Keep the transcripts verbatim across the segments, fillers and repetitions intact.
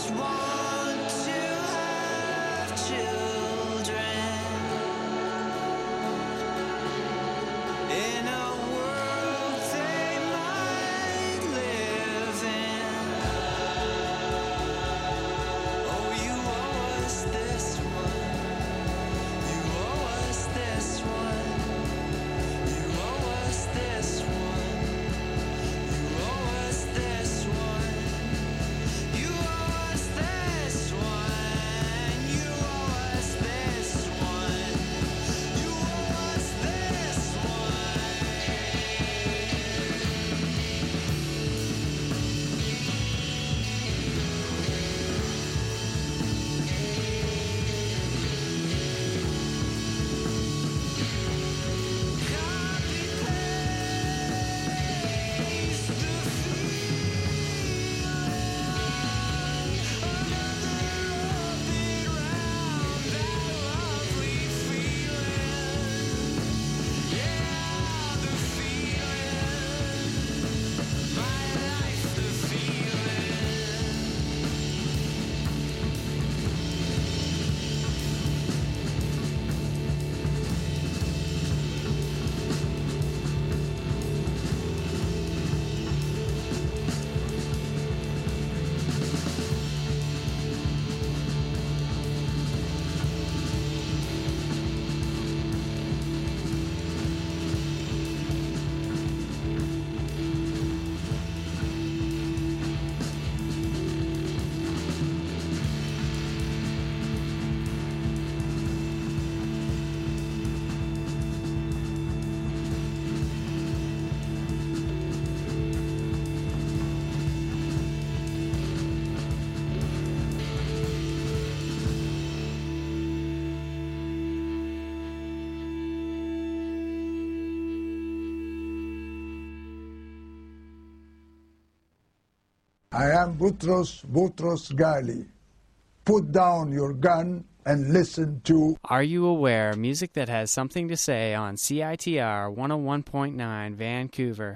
I am Boutros Boutros Ghali. Put down your gun and listen to Are You Aware? Music that has something to say on C I T R one oh one point nine Vancouver.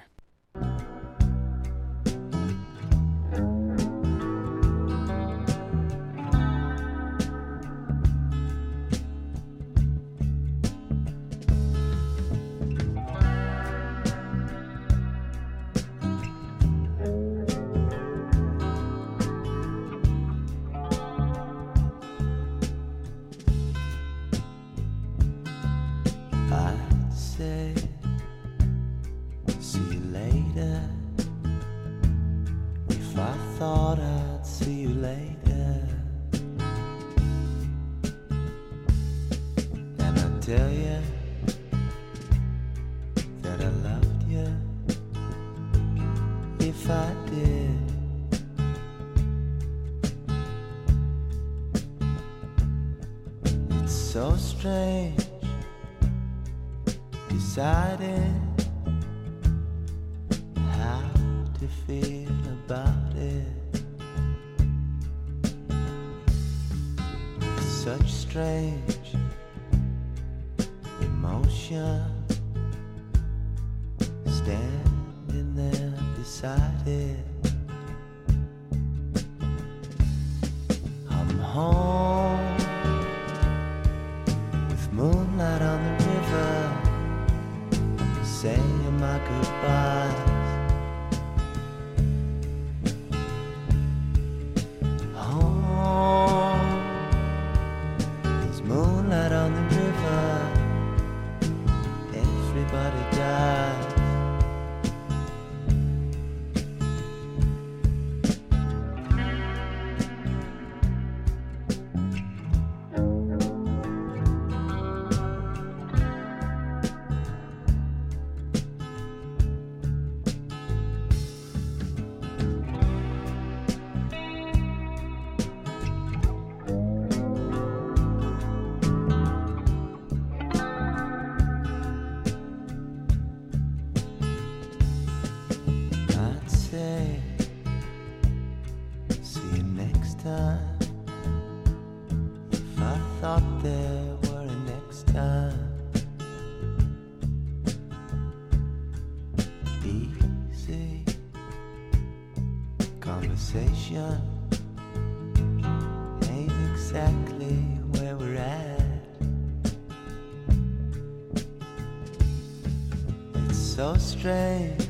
so strange,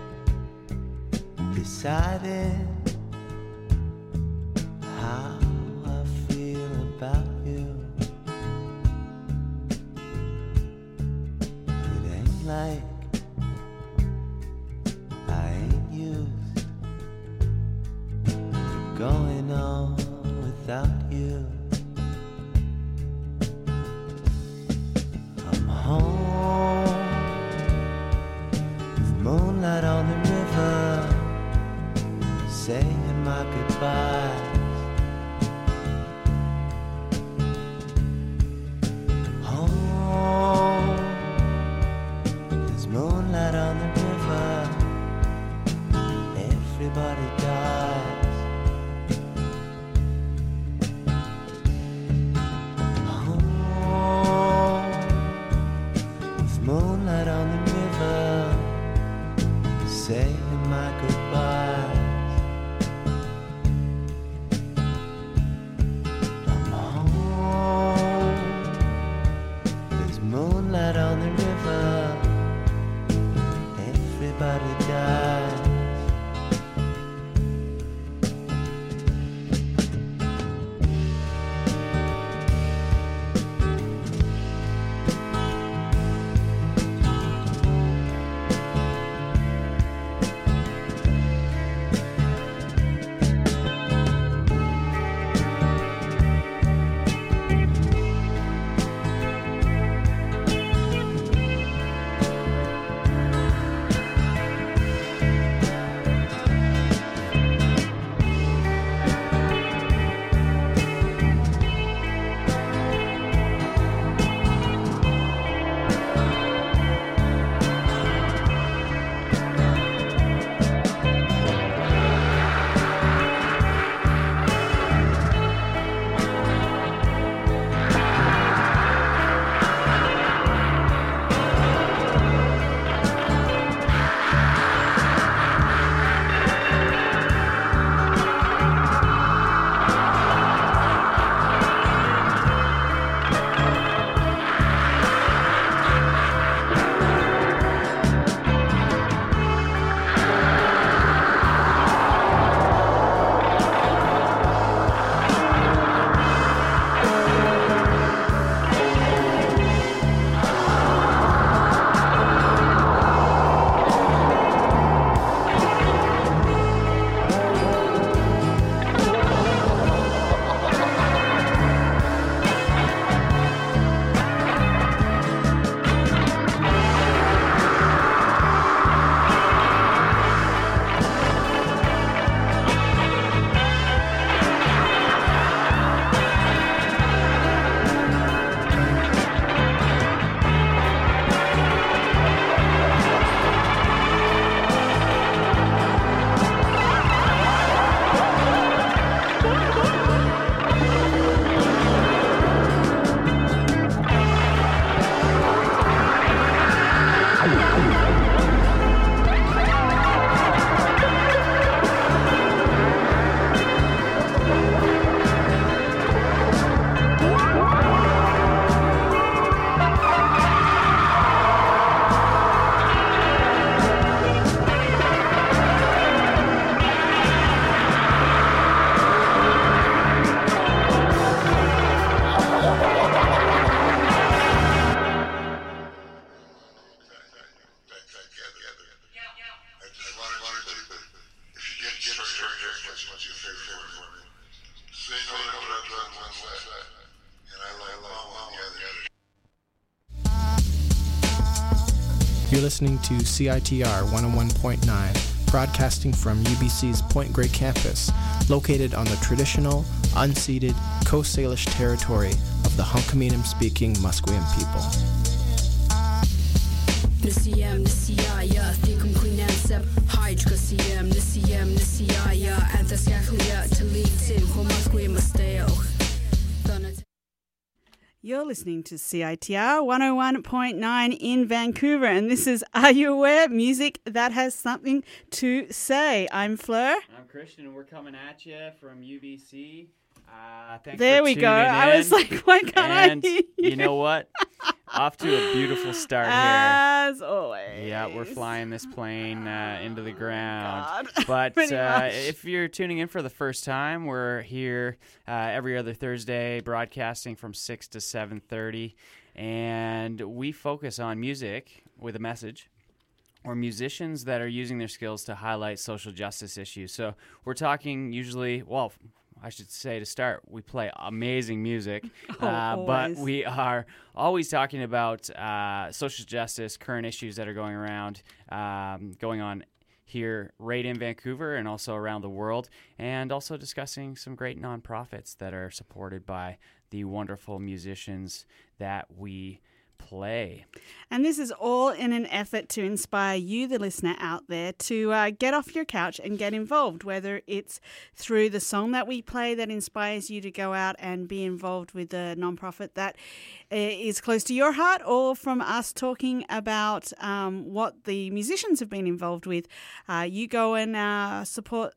deciding how I feel about you. It ain't like I ain't used to going on without you. I'm home with moonlight on the river, saying my goodbyes. Home, there's moonlight on the river, everybody dies. Home, with moonlight on the river, saying my goodbyes. I'm home, there's moonlight on the river, everybody dies. You're listening to C I T R one oh one point nine, broadcasting from U B C's Point Grey campus, located on the traditional, unceded Coast Salish territory of the Hunkaminam-speaking Musqueam people. You're listening to C I T R one oh one point nine in Vancouver, and this is Are You Aware? Music that has something to say. I'm Fleur. I'm Christian, and we're coming at you from U B C. Uh, thanks there for we tuning go. in. I was like, why can't and I hear you? You know what? Off to a beautiful start here. As always. Yeah, we're flying this plane uh, into the ground. God. But Pretty uh, much. if you're tuning in for the first time, we're here uh, every other Thursday, broadcasting from six to seven thirty, and we focus on music with a message, or musicians that are using their skills to highlight social justice issues. So we're talking usually, well, I should say to start, we play amazing music, Oh, uh, but always. we are always talking about uh, social justice, current issues that are going around, um, going on here right in Vancouver and also around the world, and also discussing some great nonprofits that are supported by the wonderful musicians that we play. And this is all in an effort to inspire you, the listener out there, to uh, get off your couch and get involved, whether it's through the song that we play that inspires you to go out and be involved with a nonprofit that uh, is close to your heart, or from us talking about um, what the musicians have been involved with. Uh, you go and uh, support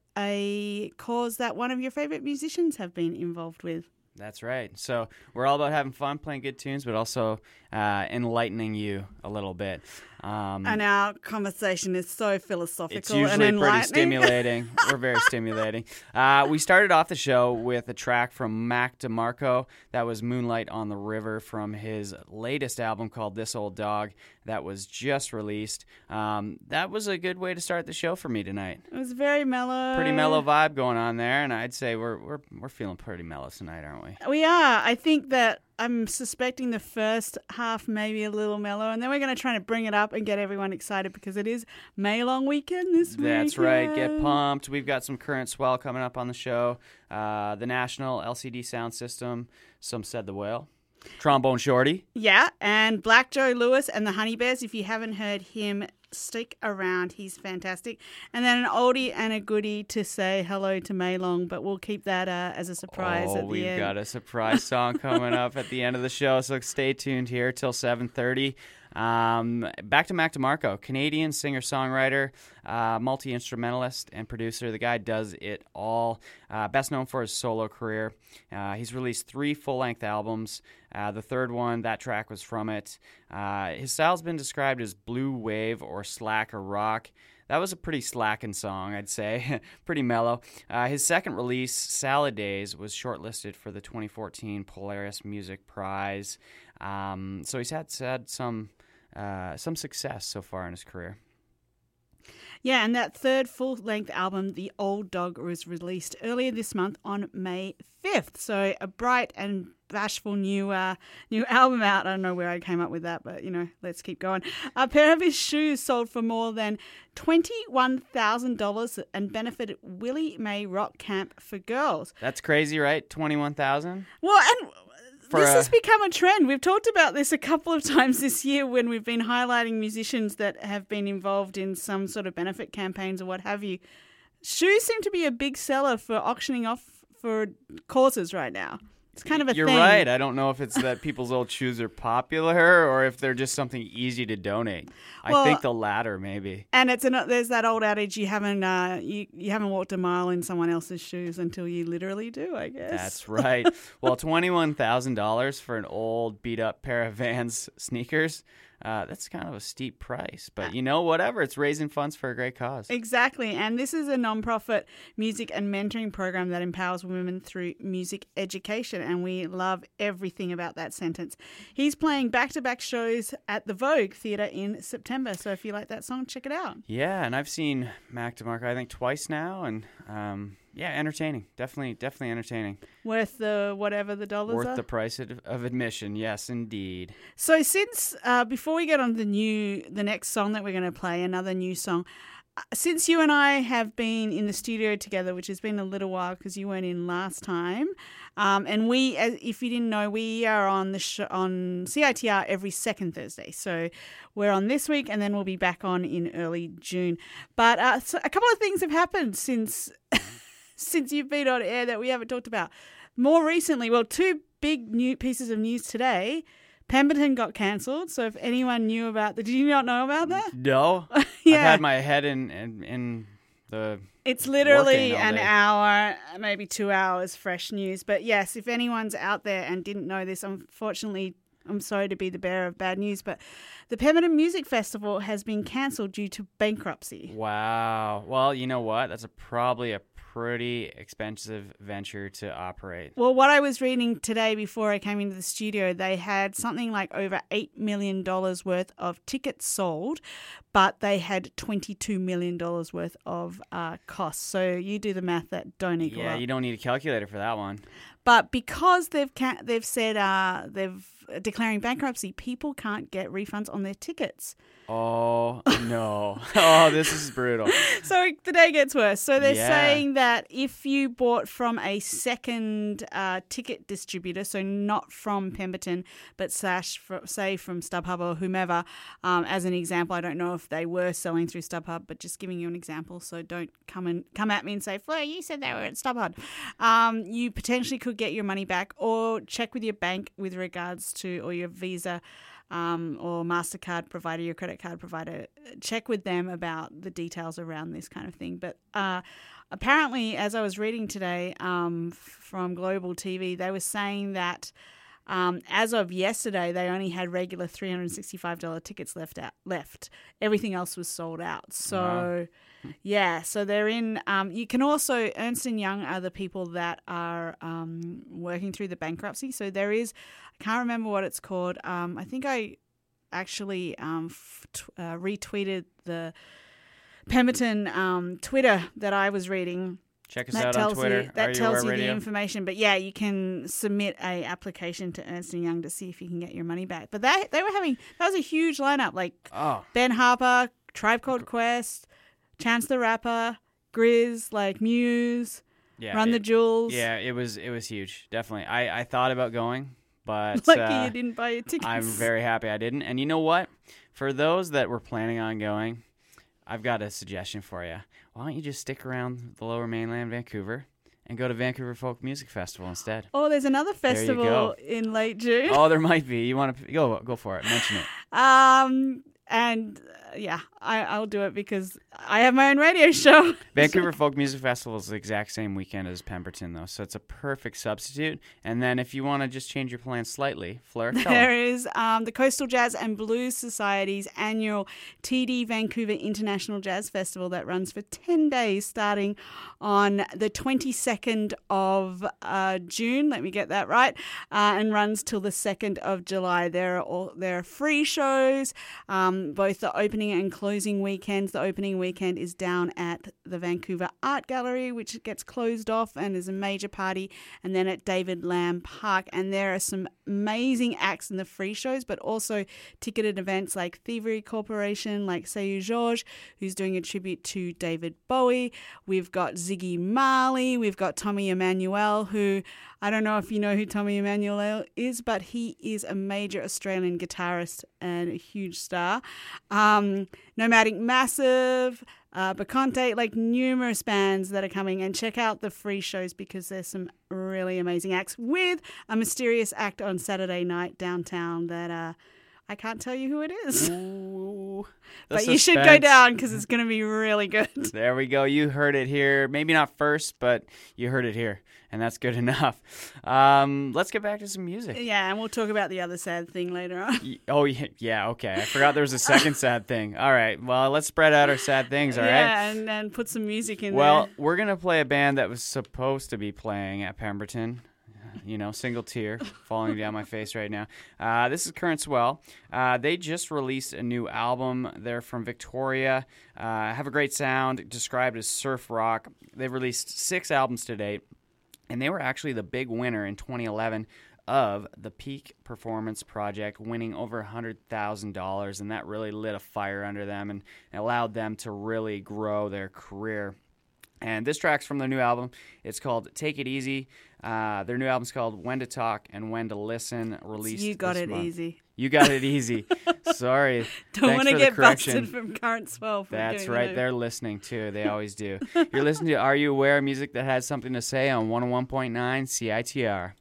a cause that one of your favorite musicians have been involved with. That's right. So we're all about having fun, playing good tunes, but also uh, enlightening you a little bit. Um, And our conversation is so philosophical it's and usually pretty enlightening. stimulating. We're very stimulating. Uh, we started off the show with a track from Mac DeMarco. That was Moonlight on the River from his latest album called This Old Dog that was just released. Um, that was a good way to start the show for me tonight. It was very mellow. Pretty mellow vibe going on there, and I'd say we're we're we're feeling pretty mellow tonight, aren't we? We are. I think that I'm suspecting the first half maybe a little mellow, and then we're going to try to bring it up and get everyone excited because it is May Long weekend this week. That's right. Get pumped. We've got some current swell coming up on the show. Uh, the National L C D Sound System. Some Said the Whale. Trombone Shorty. Yeah, and Black Joe Lewis and the Honey Bears. If you haven't heard him, stick around. He's fantastic. And then an oldie and a goodie to say hello to May Long, but we'll keep that uh, as a surprise oh, at the we've end. got a surprise song coming up at the end of the show, so stay tuned here till seven thirty. Um, back to Mac DeMarco, Canadian singer-songwriter, uh, multi-instrumentalist and producer. The guy does it all. Uh, best known for his solo career. Uh, he's released three full-length albums. Uh, the third one, that track was from it. Uh, his style's been described as blue wave or slack or rock. That was a pretty slacking song, I'd say. Pretty mellow. Uh, his second release, Salad Days, was shortlisted for the twenty fourteen Polaris Music Prize. Um, so he's had, had some uh, some success so far in his career. Yeah, and that third full-length album, The Old Dog, was released earlier this month on May fifth. So a bright and bashful new uh, new album out. I don't know where I came up with that, but, you know, let's keep going. A pair of his shoes sold for more than twenty-one thousand dollars and benefited Willie Mae Rock Camp for Girls. That's crazy, right? twenty-one thousand dollars? Well, and For this a- has become a trend. We've talked about this a couple of times this year when we've been highlighting musicians that have been involved in some sort of benefit campaigns or what have you. Shoes seem to be a big seller for auctioning off for causes right now. It's kind of a You're thing. right. I don't know if it's that people's old shoes are popular or if they're just something easy to donate. Well- I think the latter, maybe. And it's an, there's that old adage: you haven't uh, you you haven't walked a mile in someone else's shoes until you literally do. I guess That's right. Well, twenty-one thousand dollars for an old, beat-up pair of Vans sneakers, uh, that's kind of a steep price. But, you know, whatever. It's raising funds for a great cause. Exactly. And this is a nonprofit music and mentoring program that empowers women through music education. And we love everything about that sentence. He's playing back-to-back shows at the Vogue Theatre in September. So if you like that song, check it out. Yeah, and I've seen Mac DeMarco, I think, twice now. And, um, yeah, entertaining. Definitely, definitely entertaining. Worth the whatever the dollars Worth are. the price of, of admission. Yes, indeed. So since, uh, before we get on to the new, the next song that we're going to play, another new song, uh, since you and I have been in the studio together, which has been a little while because you weren't in last time, um, and we, as, if you didn't know, we are on the sh- on C I T R every second Thursday. So we're on this week, and then we'll be back on in early June. But uh, so a couple of things have happened since since you've been on air that we haven't talked about. More recently, well, two big new pieces of news today. Pemberton got cancelled. So if anyone knew about that, did you not know about that? No. Yeah. I've had my head in, in, in the... It's literally Working all an day. hour, maybe two hours fresh news. But yes, if anyone's out there and didn't know this, unfortunately, I'm sorry to be the bearer of bad news, but the Pemberton Music Festival has been cancelled due to bankruptcy. Wow. Well, you know what? That's a, probably a pretty expensive venture to operate. Well, what I was reading today before I came into the studio, they had something like over eight million dollars worth of tickets sold, but they had twenty-two million dollars worth of uh, costs. So you do the math, that don't equal Yeah, up. you don't need a calculator for that one. But because they've ca- they've said uh, they've declaring bankruptcy, people can't get refunds on their tickets. Oh, no. Oh, this is brutal. So the day gets worse. So they're Yeah. saying that if you bought from a second uh, ticket distributor, so not from Pemberton, but slash, fr- say from StubHub or whomever, um, as an example, I don't know if they were selling through StubHub, but just giving you an example. So don't come and come at me and say, Fleur, you said they were at StubHub. Um, you potentially could get your money back, or check with your bank with regards to, or your Visa Um, or MasterCard provider, your credit card provider, check with them about the details around this kind of thing. But uh, apparently, as I was reading today um, from Global T V, they were saying that um, as of yesterday, they only had regular three hundred sixty-five dollars tickets left out. Left, everything else was sold out. So, Wow. yeah, so they're in. Um, you can also Ernst and Young are the people that are um, working through the bankruptcy. So there is. I can't remember what it's called. Um, I think I actually um, f- t- uh, retweeted the Pemberton um, Twitter that I was reading. Check us That out tells on Twitter. you that Are tells you Aware the Radio? information. But yeah, you can submit a application to Ernst and Young to see if you can get your money back. But that they were having that was a huge lineup, like Oh, Ben Harper, Tribe Called Quest, Chance the Rapper, Grizz, like Muse, yeah. Run the it- Jewels. Yeah, it was it was huge. Definitely. I, I thought about going, but Lucky uh, you didn't buy your tickets. I'm very happy I didn't. And you know what? For those that were planning on going, I've got a suggestion for you. Why don't you just stick around the Lower Mainland, Vancouver, and go to Vancouver Folk Music Festival instead? Oh, there's another There you festival go. in late June. Oh, there might be. You want to go? Go for it. Mention it. Um, and uh, yeah, I, I'll do it because I have my own radio show. Vancouver Folk Music Festival is the exact same weekend as Pemberton, though, so it's a perfect substitute. And then if you want to just change your plans slightly, Fleur, tell There them. is um, the Coastal Jazz and Blues Society's annual T D Vancouver International Jazz Festival that runs for ten days starting on the twenty-second of uh, June. Let me get that right. Uh, and runs till the second of July. There are all, there are free shows, um, both the opening and closing weekends. The opening weekend is down at the Vancouver Art Gallery, which gets closed off and is a major party, and then at David Lamb Park. And there are some amazing acts in the free shows, but also ticketed events like Thievery Corporation, like Seyu George, who's doing a tribute to David Bowie. We've got Ziggy Marley. We've got Tommy Emmanuel, who I don't know if you know who Tommy Emmanuel is, but he is a major Australian guitarist and a huge star. Um, Nomadic Massive, uh, Bacante, like numerous bands that are coming. And check out the free shows because there's some really amazing acts with a mysterious act on Saturday night downtown that uh, I can't tell you who it is. Ooh, the But you should go suspense. down because it's going to be really good. There we go. You heard it here. Maybe not first, but you heard it here, and that's good enough. Um, let's get back to some music. Yeah, and we'll talk about the other sad thing later on. Y- Oh, yeah, yeah, okay. I forgot there was a second sad thing. All right. Well, let's spread out our sad things, all right? Yeah, and, and put some music in Well, there. we're going to play a band that was supposed to be playing at Pemberton. You know, single tear falling down my face right now. Uh, this is Current Swell. Uh, they just released a new album. They're from Victoria. Uh, have a great sound, described as surf rock. They've released six albums to date, and they were actually the big winner in twenty eleven of the Peak Performance Project, winning over one hundred thousand dollars, and that really lit a fire under them and allowed them to really grow their career. And this track's from their new album. It's called Take It Easy. Uh, their new album's called When to Talk and When to Listen, released You got this it month. easy. You got it easy. Sorry. Don't Thanks want to for the get correction. busted from Current Swell. For That's getting, right. you know. They're listening, too. They always do. You're listening to Are You Aware? Music that has something to say on one oh one point nine C I T R.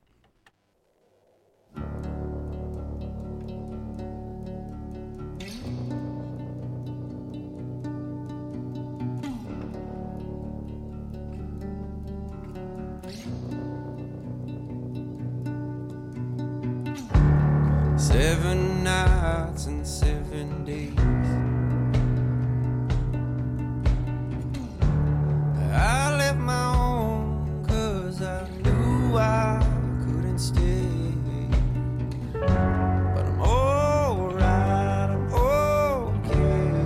Seven nights and seven days. I left my home 'cause I knew I couldn't stay. But I'm alright, I'm okay.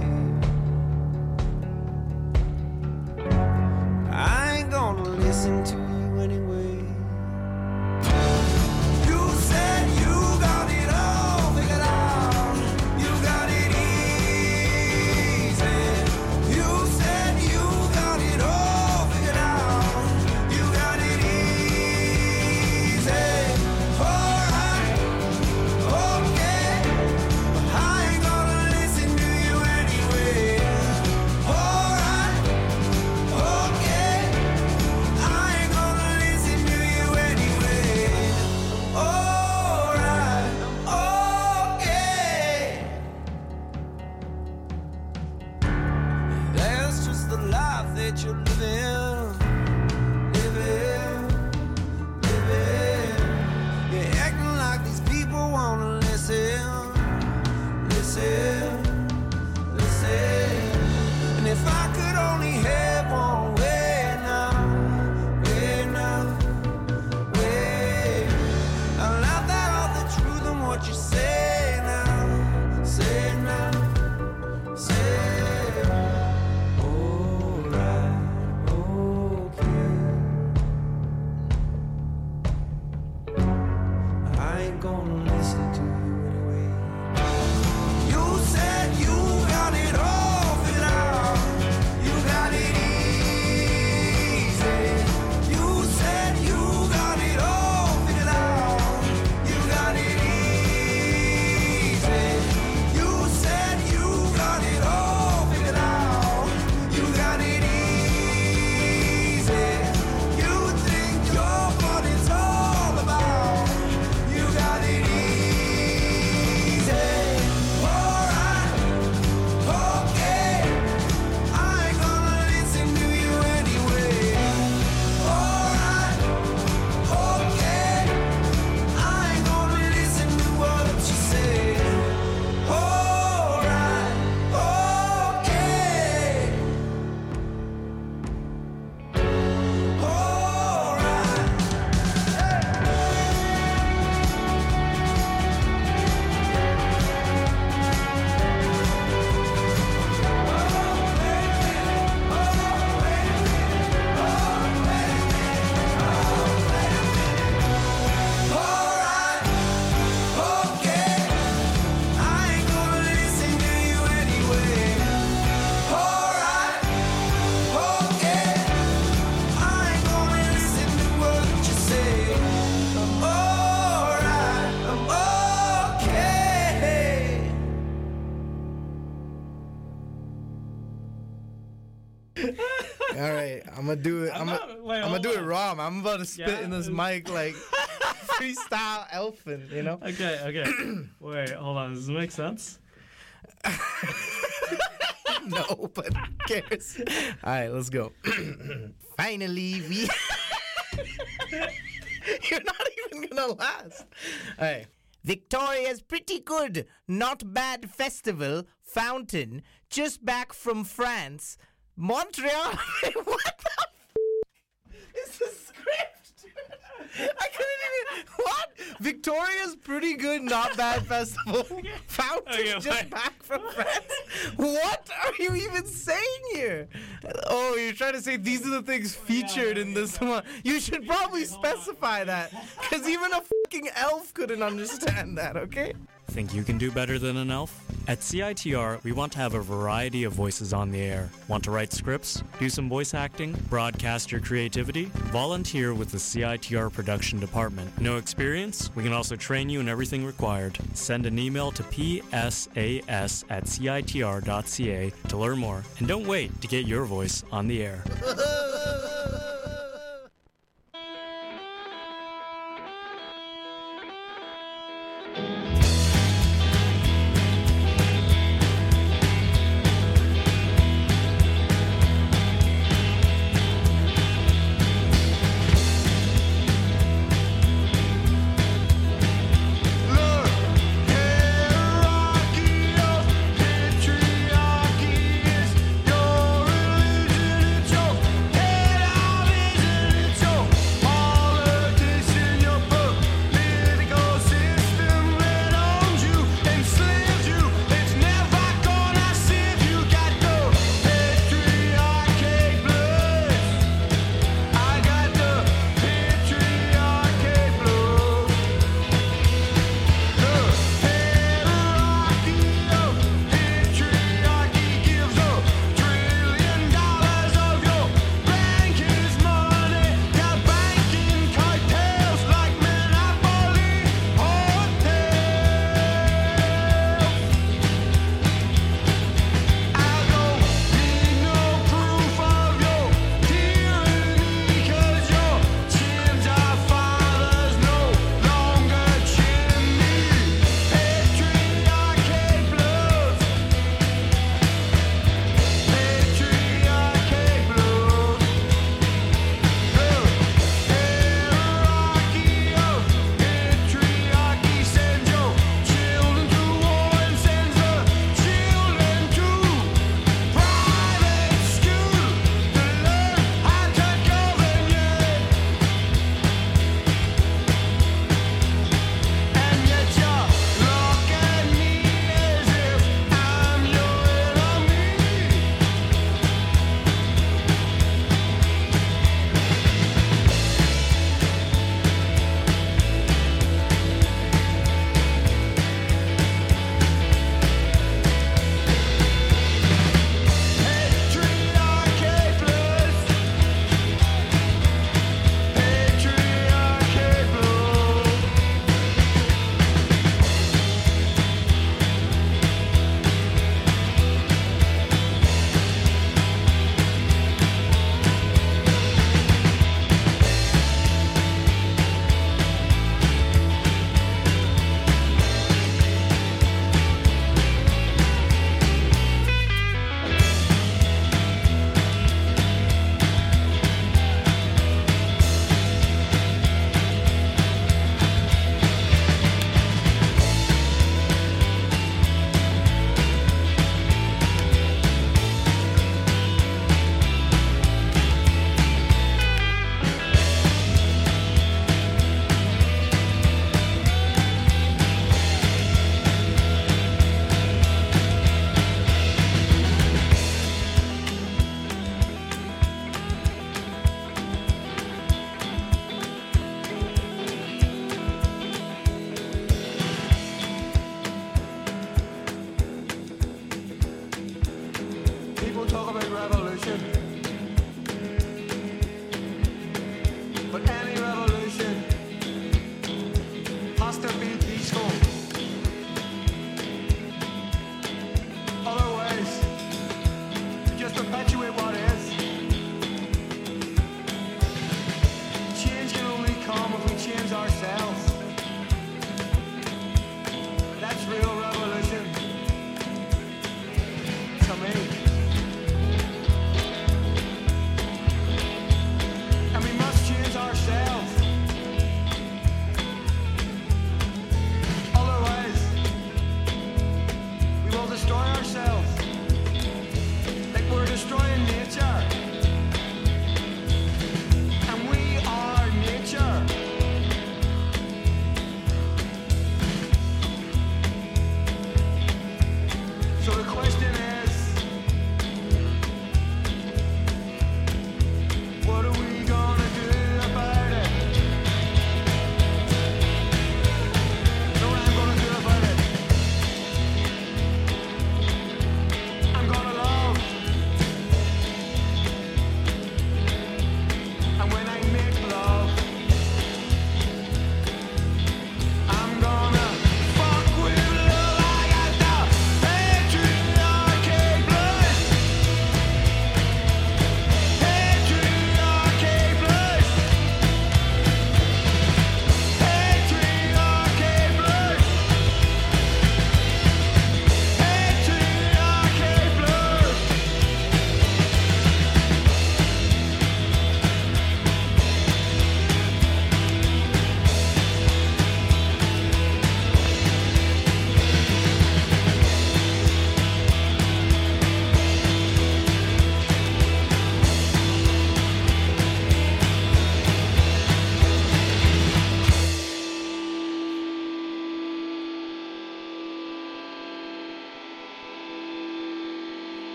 I ain't gonna listen to you anyway. You said you got it all figured out. You got it easy. You said you got it all figured out. You got it easy. Alright, okay. But I ain't gonna listen to you anyway. Alright, okay. I ain't gonna listen to you anyway. Alright, okay. That's just the life that you're living, living, living. You're acting like these people wanna listen, listen, listen. And if I could only have one way now, way now, way. I laugh at all the truth and what you say now, say now, say. Alright, okay. I ain't gonna listen to you anyway. You said you got it all figured out. You got it easy. You said you got it all figured out. You got it easy. You said you got it all figured out. You got it easy. You think you're what it's all about. You got it easy. Alright, okay. I ain't gonna listen to you anyway. Alright, okay. I ain't gonna listen to what you say. Alright, okay. Alright. Alright, okay. I ain't gonna listen to you anyway. Alright, okay. I ain't gonna listen to what you say. Alright, I'm okay. All right, I'm gonna do it. I'm, not- gonna, wait, I'm gonna hold do it on. raw. Man. I'm about to spit Yeah, in this uh, mic like freestyle elfin, you know? Okay, okay. Wait, hold on. Does it make sense? No, but who cares? All right, let's go. Finally, we. You're not even gonna last. All right. Victoria's pretty good, not bad festival, fountain, just back from France. Montreal. What the f- is the script? I couldn't even. What? Victoria's pretty good, not bad festival, fountain, Okay, just wait. back from France. What are you even saying here? Oh, you're trying to say these are the things featured in this one. You should probably specify that, because even a fucking elf couldn't understand that, okay? Think you can do better than an elf? At C I T R, we want to have a variety of voices on the air. Want to write scripts? Do some voice acting? Broadcast your creativity? Volunteer with the C I T R production department. No experience? We can also train you in everything required. Send an email to p s a s at c i t r dot c a to learn more. And don't wait to get your voice on the air.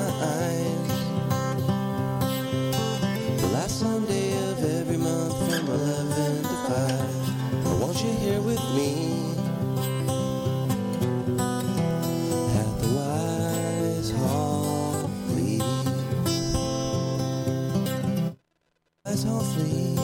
eyes. The last Sunday of every month from eleven to five. I want you here with me at the Wise Hall Fleet. Wise Hall Fleet.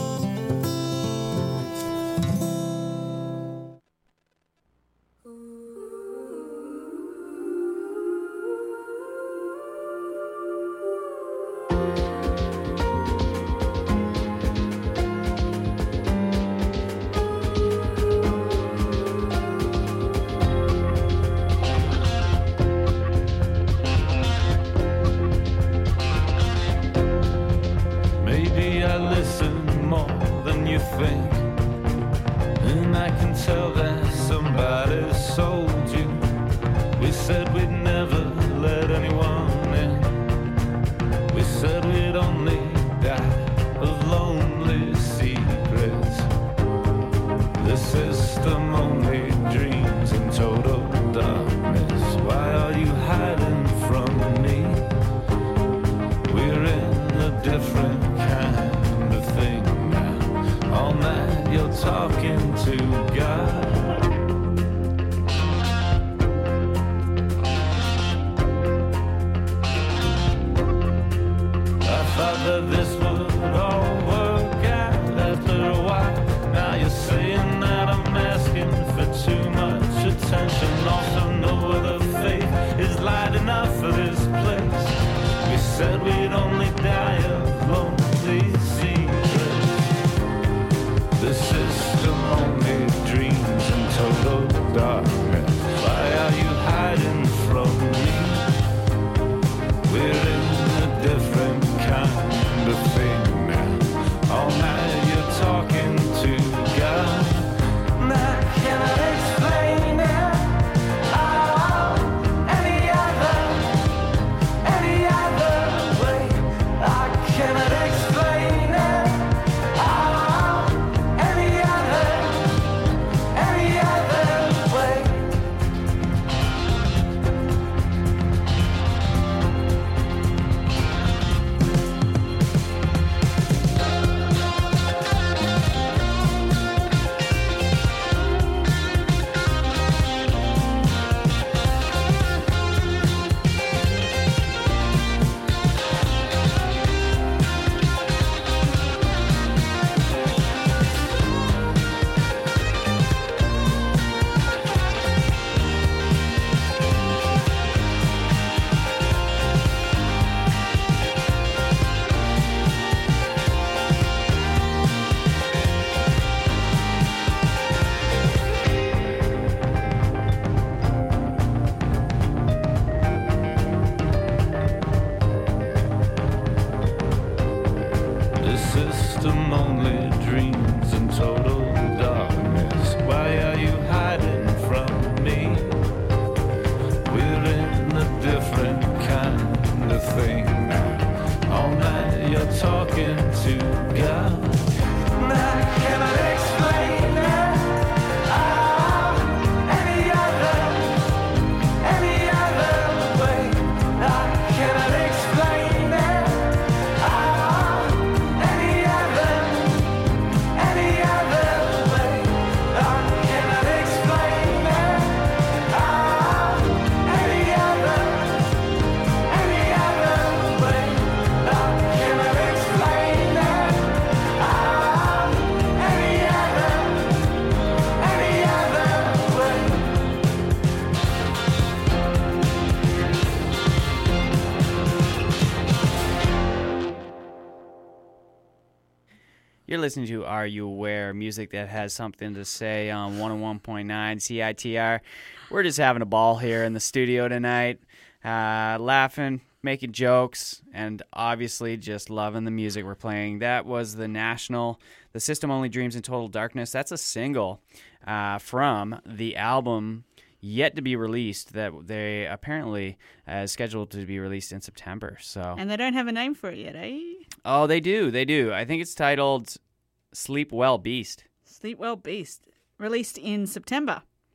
You're listening to Are You Aware? Music that has something to say on one oh one point nine C I T R. We're just having a ball here in the studio tonight, uh, laughing, making jokes, and obviously just loving the music we're playing. That was the National, The System Only Dreams in Total Darkness. That's a single uh, from the album yet to be released that they apparently uh, is scheduled to be released in September. So, and they don't have a name for it yet, eh? Oh, they do. They do. I think it's titled Sleep Well Beast. Sleep Well Beast. Released in September.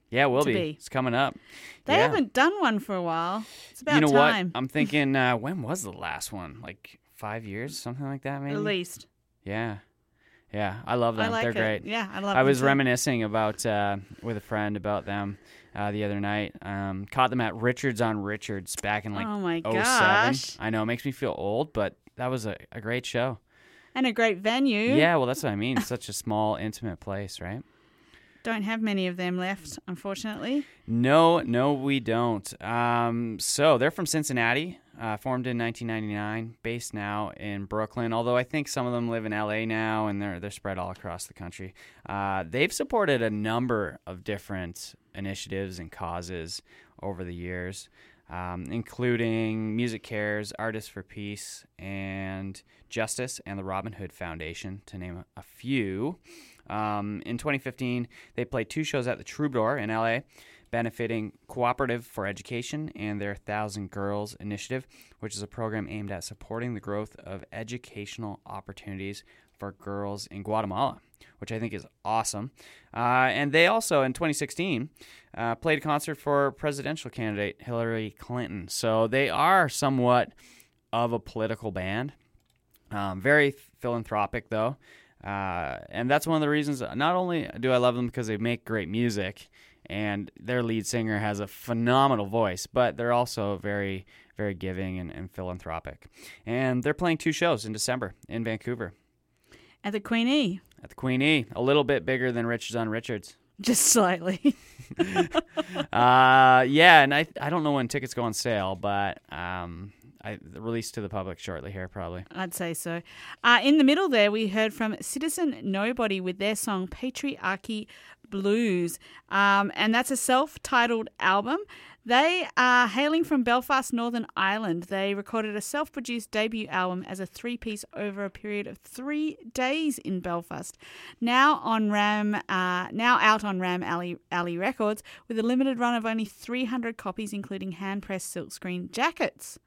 Yeah, it will to be. be. It's coming up. They Yeah. haven't done one for a while. It's about You know time. what? I'm thinking, uh, when was the last one? Like five years, something like that, maybe. At least. Yeah, yeah. I love them. I like They're it. great. Yeah, I love I them was too. reminiscing about uh, with a friend about them uh, the other night. Um, caught them at Richards on Richards back in like Oh my oh seven. gosh. I know it makes me feel old, but that was a, a great show. And a great venue. Yeah, well, that's what I mean. It's such a small, intimate place, right? Don't have many of them left, unfortunately. No, no, we don't. Um, so they're from Cincinnati, uh, formed in nineteen ninety-nine, based now in Brooklyn. Although I think some of them live in L A now, and they're they're spread all across the country. Uh, they've supported a number of different initiatives and causes over the years, um, including Music Cares, Artists for Peace, and Justice, and the Robin Hood Foundation, to name a, a few. Um, in twenty fifteen, they played two shows at the Troubadour in L A, benefiting Cooperative for Education and their Thousand Girls Initiative, which is a program aimed at supporting the growth of educational opportunities for girls in Guatemala, which I think is awesome. Uh, and they also, in twenty sixteen, uh, played a concert for presidential candidate Hillary Clinton. So they are somewhat of a political band. Um, very philanthropic, though. Uh, and that's one of the reasons, not only do I love them because they make great music and their lead singer has a phenomenal voice, but they're also very, very giving and, and philanthropic. And they're playing two shows in December in Vancouver. At the Queenie. At the Queenie, a little bit bigger than Richards on Richards. Just slightly. uh, yeah, and I I don't know when tickets go on sale, but um, I released to the public shortly here, probably. I'd say so. Uh, in the middle there, we heard from Citizen Nobody with their song Patriarchy Blues. Um, and that's a self-titled album. They are hailing from Belfast, Northern Ireland. They recorded a self-produced debut album as a three-piece over a period of three days in Belfast. Now on Ram, uh, now out on Ram Alley, Alley Records with a limited run of only three hundred copies, including hand-pressed silkscreen jackets.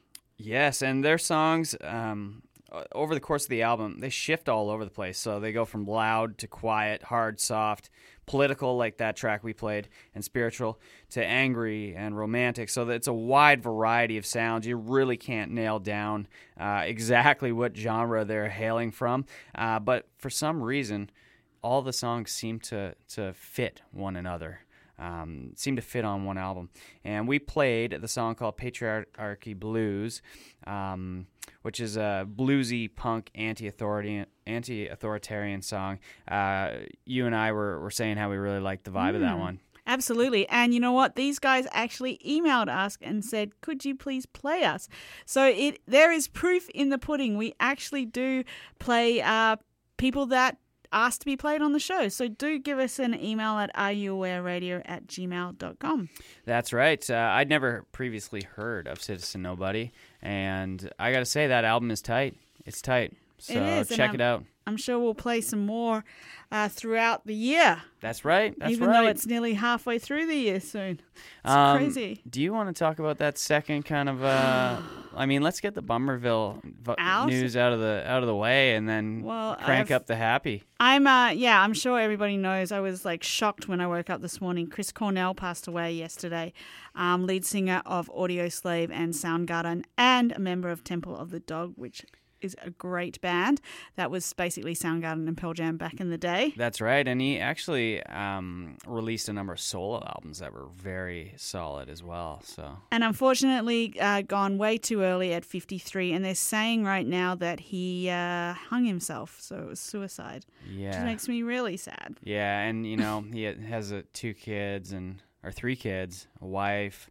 Yes, and their songs, um, over the course of the album, they shift all over the place. So they go from loud to quiet, hard, soft, political, like that track we played, and spiritual, to angry and romantic. So it's a wide variety of sounds. You really can't nail down uh, exactly what genre they're hailing from. Uh, but for some reason, all the songs seem to, to fit one another. Um, seemed to fit on one album. And we played the song called Patriarchy Blues, um, which is a bluesy punk anti-authoritarian, anti-authoritarian song. Uh, you and I were, were saying how we really liked the vibe mm, of that one. Absolutely. And you know what? These guys actually emailed us and said, could you please play us? So it there is proof in the pudding. We actually do play uh, people that asked to be played on the show. So do give us an email at areyouawareradio at gmail dot com. That's right. Uh, I'd never previously heard of Citizen Nobody, and I got to say that album is tight. It's tight. So it is, check it out. I'm sure we'll play some more uh, throughout the year. That's right. That's Even right. though it's nearly halfway through the year soon. It's um, crazy. Do you want to talk about that second kind of? Uh, I mean, let's get the Bummerville vo- out? news out of the out of the way, and then well, crank I've, up the happy. I'm uh yeah, I'm sure everybody knows. I was like shocked when I woke up this morning. Chris Cornell passed away yesterday, um, lead singer of Audioslave and Soundgarden, and a member of Temple of the Dog, which is a great band. That was basically Soundgarden and Pearl Jam back in the day. That's right, and he actually um, released a number of solo albums that were very solid as well. So, and unfortunately, uh, gone way too early at fifty-three. And they're saying right now that he uh, hung himself, so it was suicide. Yeah, which makes me really sad. Yeah, and you know he has uh, two kids and or three kids, a wife.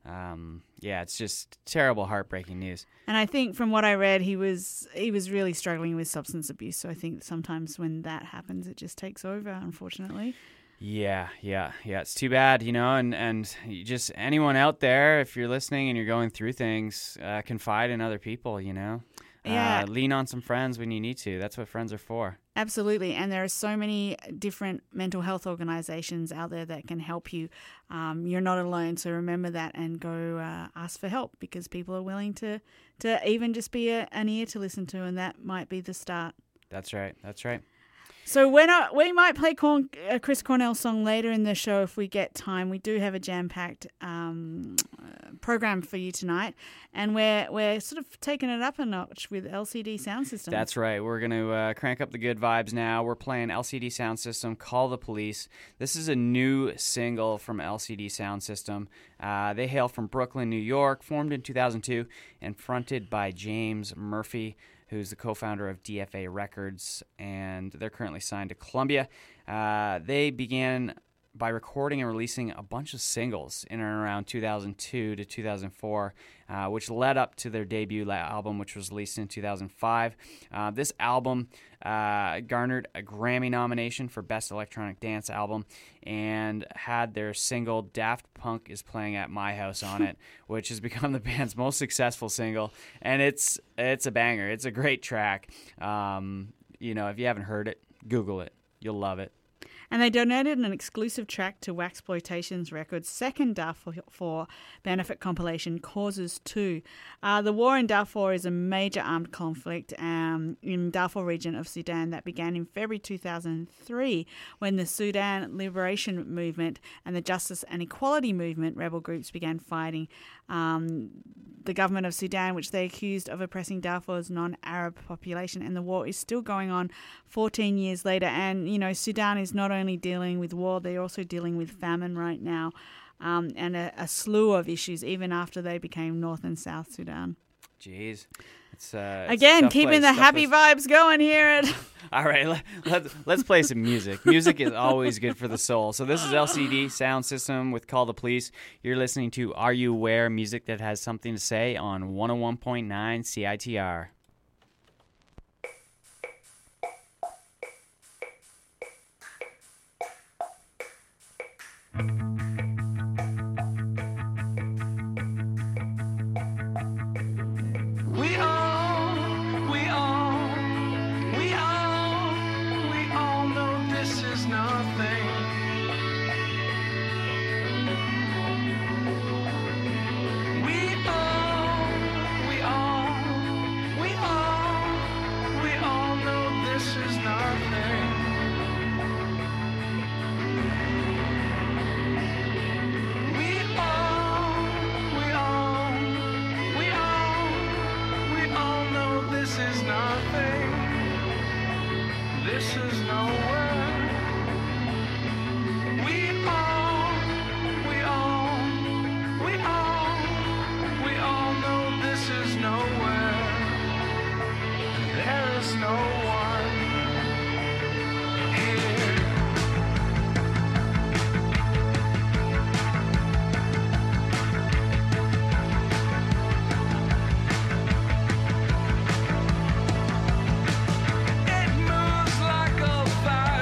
Um, yeah, it's just terrible, heartbreaking news. And I think from what I read, he was he was really struggling with substance abuse. So I think sometimes when that happens, it just takes over, unfortunately. Yeah, yeah, yeah. It's too bad, you know, and, and you just anyone out there, if you're listening and you're going through things, uh, confide in other people, you know. Yeah. Uh, lean on some friends when you need to. That's what friends are for. Absolutely. And there are so many different mental health organizations out there that can help you. Um, you're not alone. So remember that and go uh, ask for help, because people are willing to, to even just be a, an ear to listen to. And that might be the start. That's right. That's right. So we're not, we might play Corn, a Chris Cornell song later in the show if we get time. We do have a jam-packed um, uh, program for you tonight, and we're we're sort of taking it up a notch with L C D Sound System. That's right. We're going to uh, crank up the good vibes now. We're playing L C D Sound System, Call the Police. This is a new single from L C D Sound System. Uh, they hail from Brooklyn, New York, formed in two thousand two, and fronted by James Murphy, who's the co-founder of D F A Records, and they're currently signed to Columbia. Uh, they began by recording and releasing a bunch of singles in and around two thousand two to two thousand four, uh, which led up to their debut album, which was released in two thousand five. Uh, this album uh, garnered a Grammy nomination for Best Electronic Dance Album and had their single Daft Punk is Playing at My House on it, which has become the band's most successful single. And it's it's a banger. It's a great track. Um, you know, if you haven't heard it, Google it. You'll love it. And they donated an exclusive track to Waxploitations Records' second Darfur benefit compilation, Causes two. Uh, the war in Darfur is a major armed conflict um, in Darfur region of Sudan that began in February two thousand three when the Sudan Liberation Movement and the Justice and Equality Movement rebel groups began fighting um, the government of Sudan, which they accused of oppressing Darfur's non-Arab population. And the war is still going on fourteen years later. And, you know, Sudan is not only dealing with war, they're also dealing with famine right now, um, and a, a slew of issues even after they became North and South Sudan. Jeez. It's, uh, it's Again, keeping place, the happy place. vibes going here. At All right, let, let's, let's play some music. Music is always good for the soul. So this is L C D Sound System with Call the Police. You're listening to Are You Aware? Music that has something to say on one oh one point nine C I T R. We all, we all, we all, we all know this is nothing. We all, we all, we all, we all know this is nothing. We all, we all, we all, we all know this is nothing. This is nowhere. We all, we all, we all, we all know this is nowhere. There is no one here. It moves like a fire.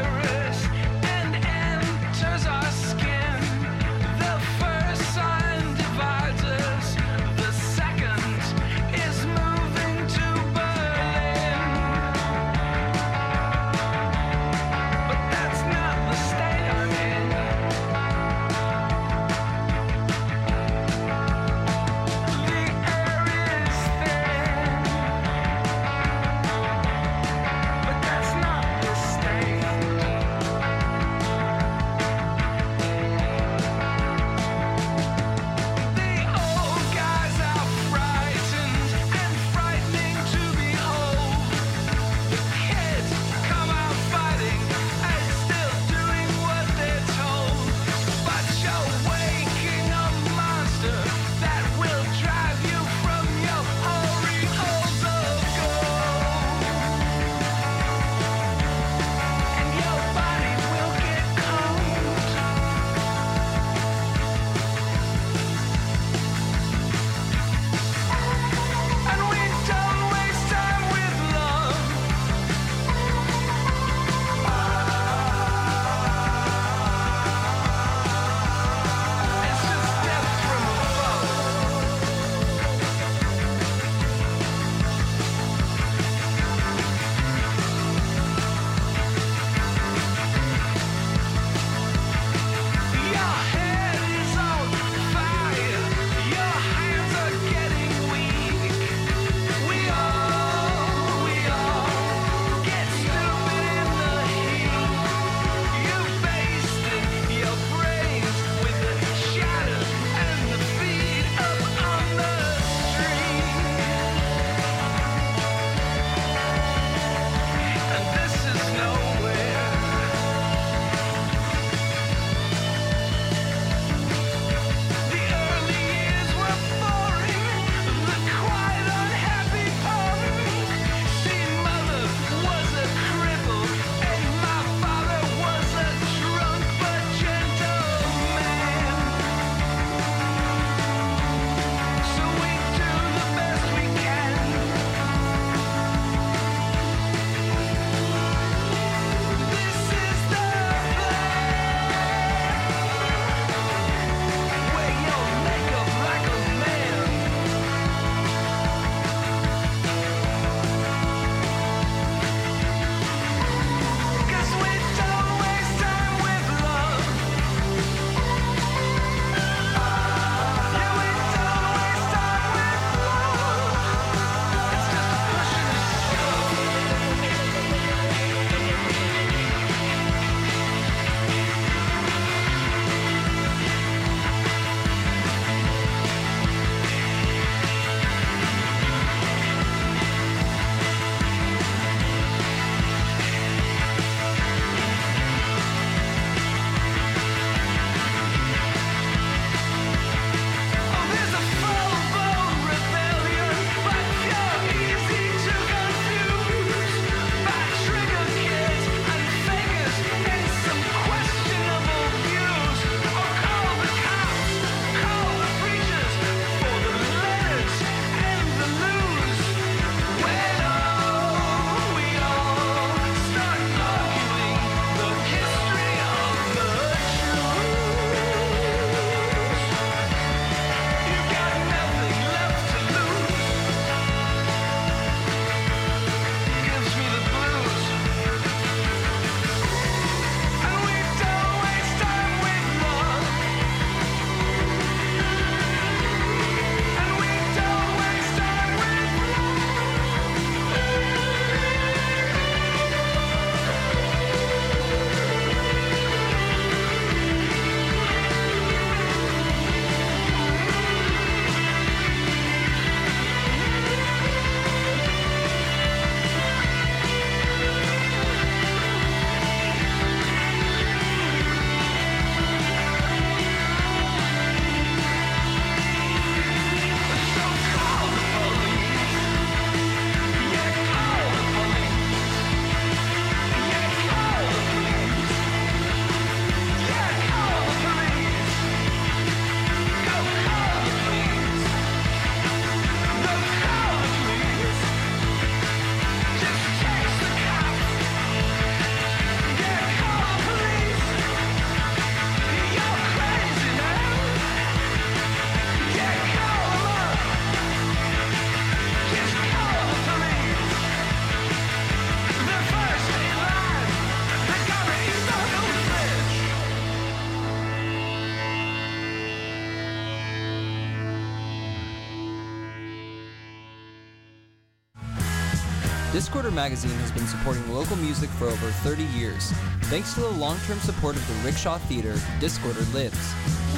Discorder Magazine has been supporting local music for over thirty years. Thanks to the long-term support of the Rickshaw Theater, Discorder lives.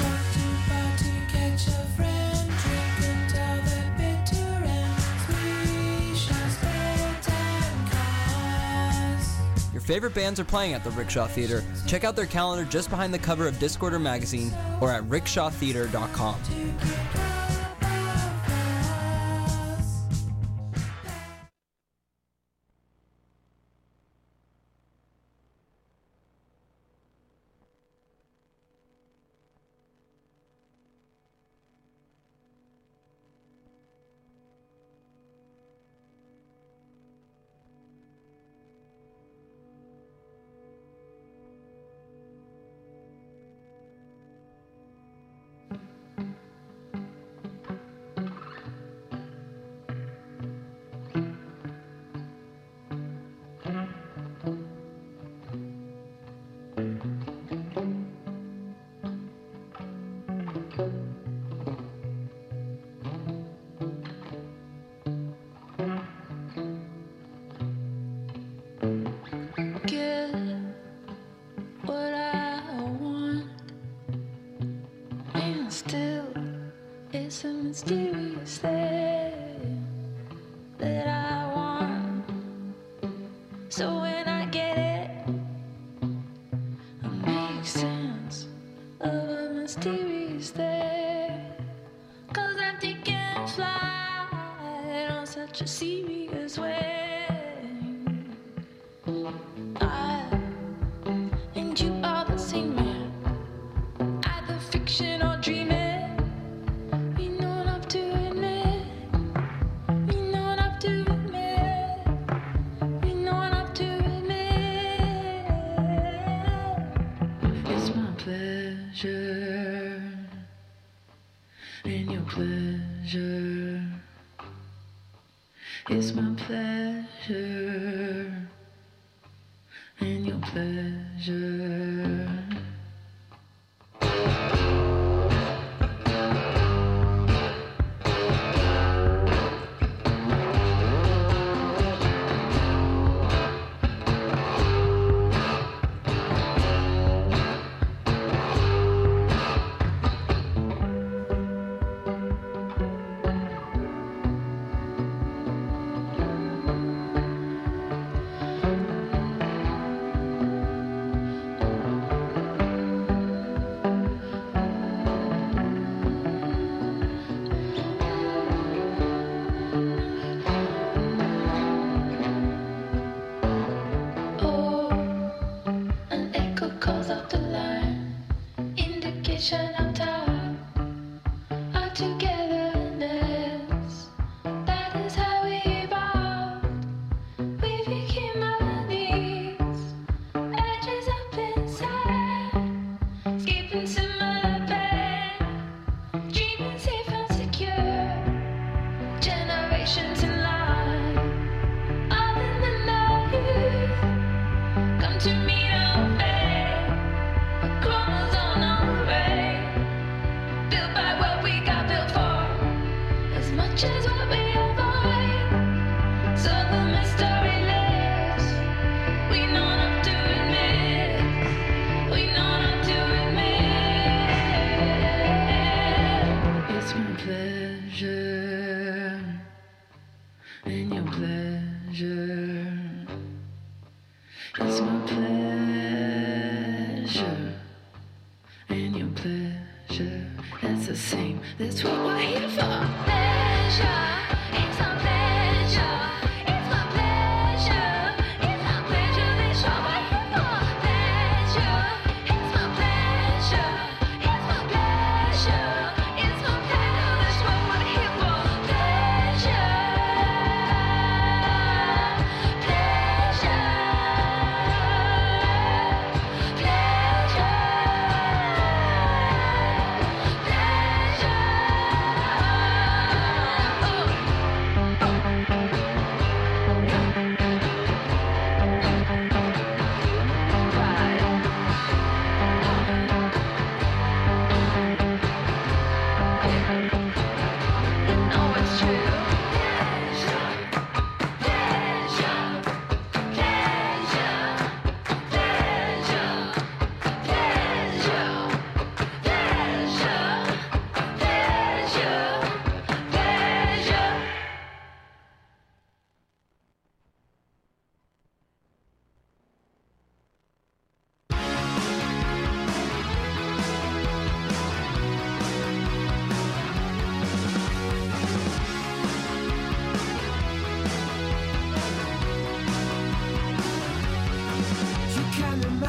Your favorite bands are playing at the Rickshaw Theater. Check out their calendar just behind the cover of Discorder Magazine or at rickshaw theater dot com. It's my pleasure and your pleasure. Oh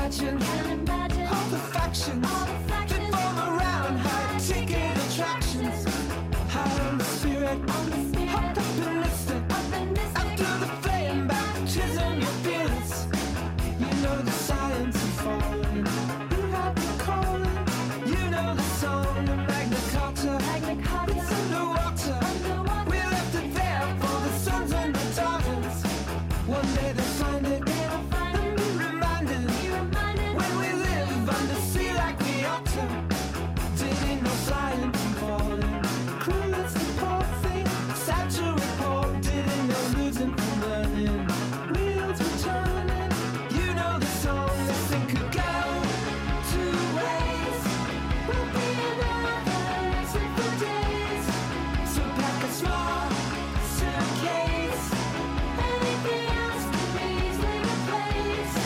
imagine, all the factions that form around high-ticket attractions. High on the spirit, hopped up and listed. After the flame baptism, you're fearless. You know the science of falling. You have the calling. You know the song of Magna Carta. It's underwater. We left it there for the sons and the daughters. One day they'll find it and be reminded when we live under sea like we ought to. Didn't know flying from falling. Crew, that's the poor thing. Sad to report. Didn't know losing from learning. Wheels were turning. You know the song. This thing could go two ways. We'll be another simple days. So pack a small suitcase. Anything else can be easily replaced.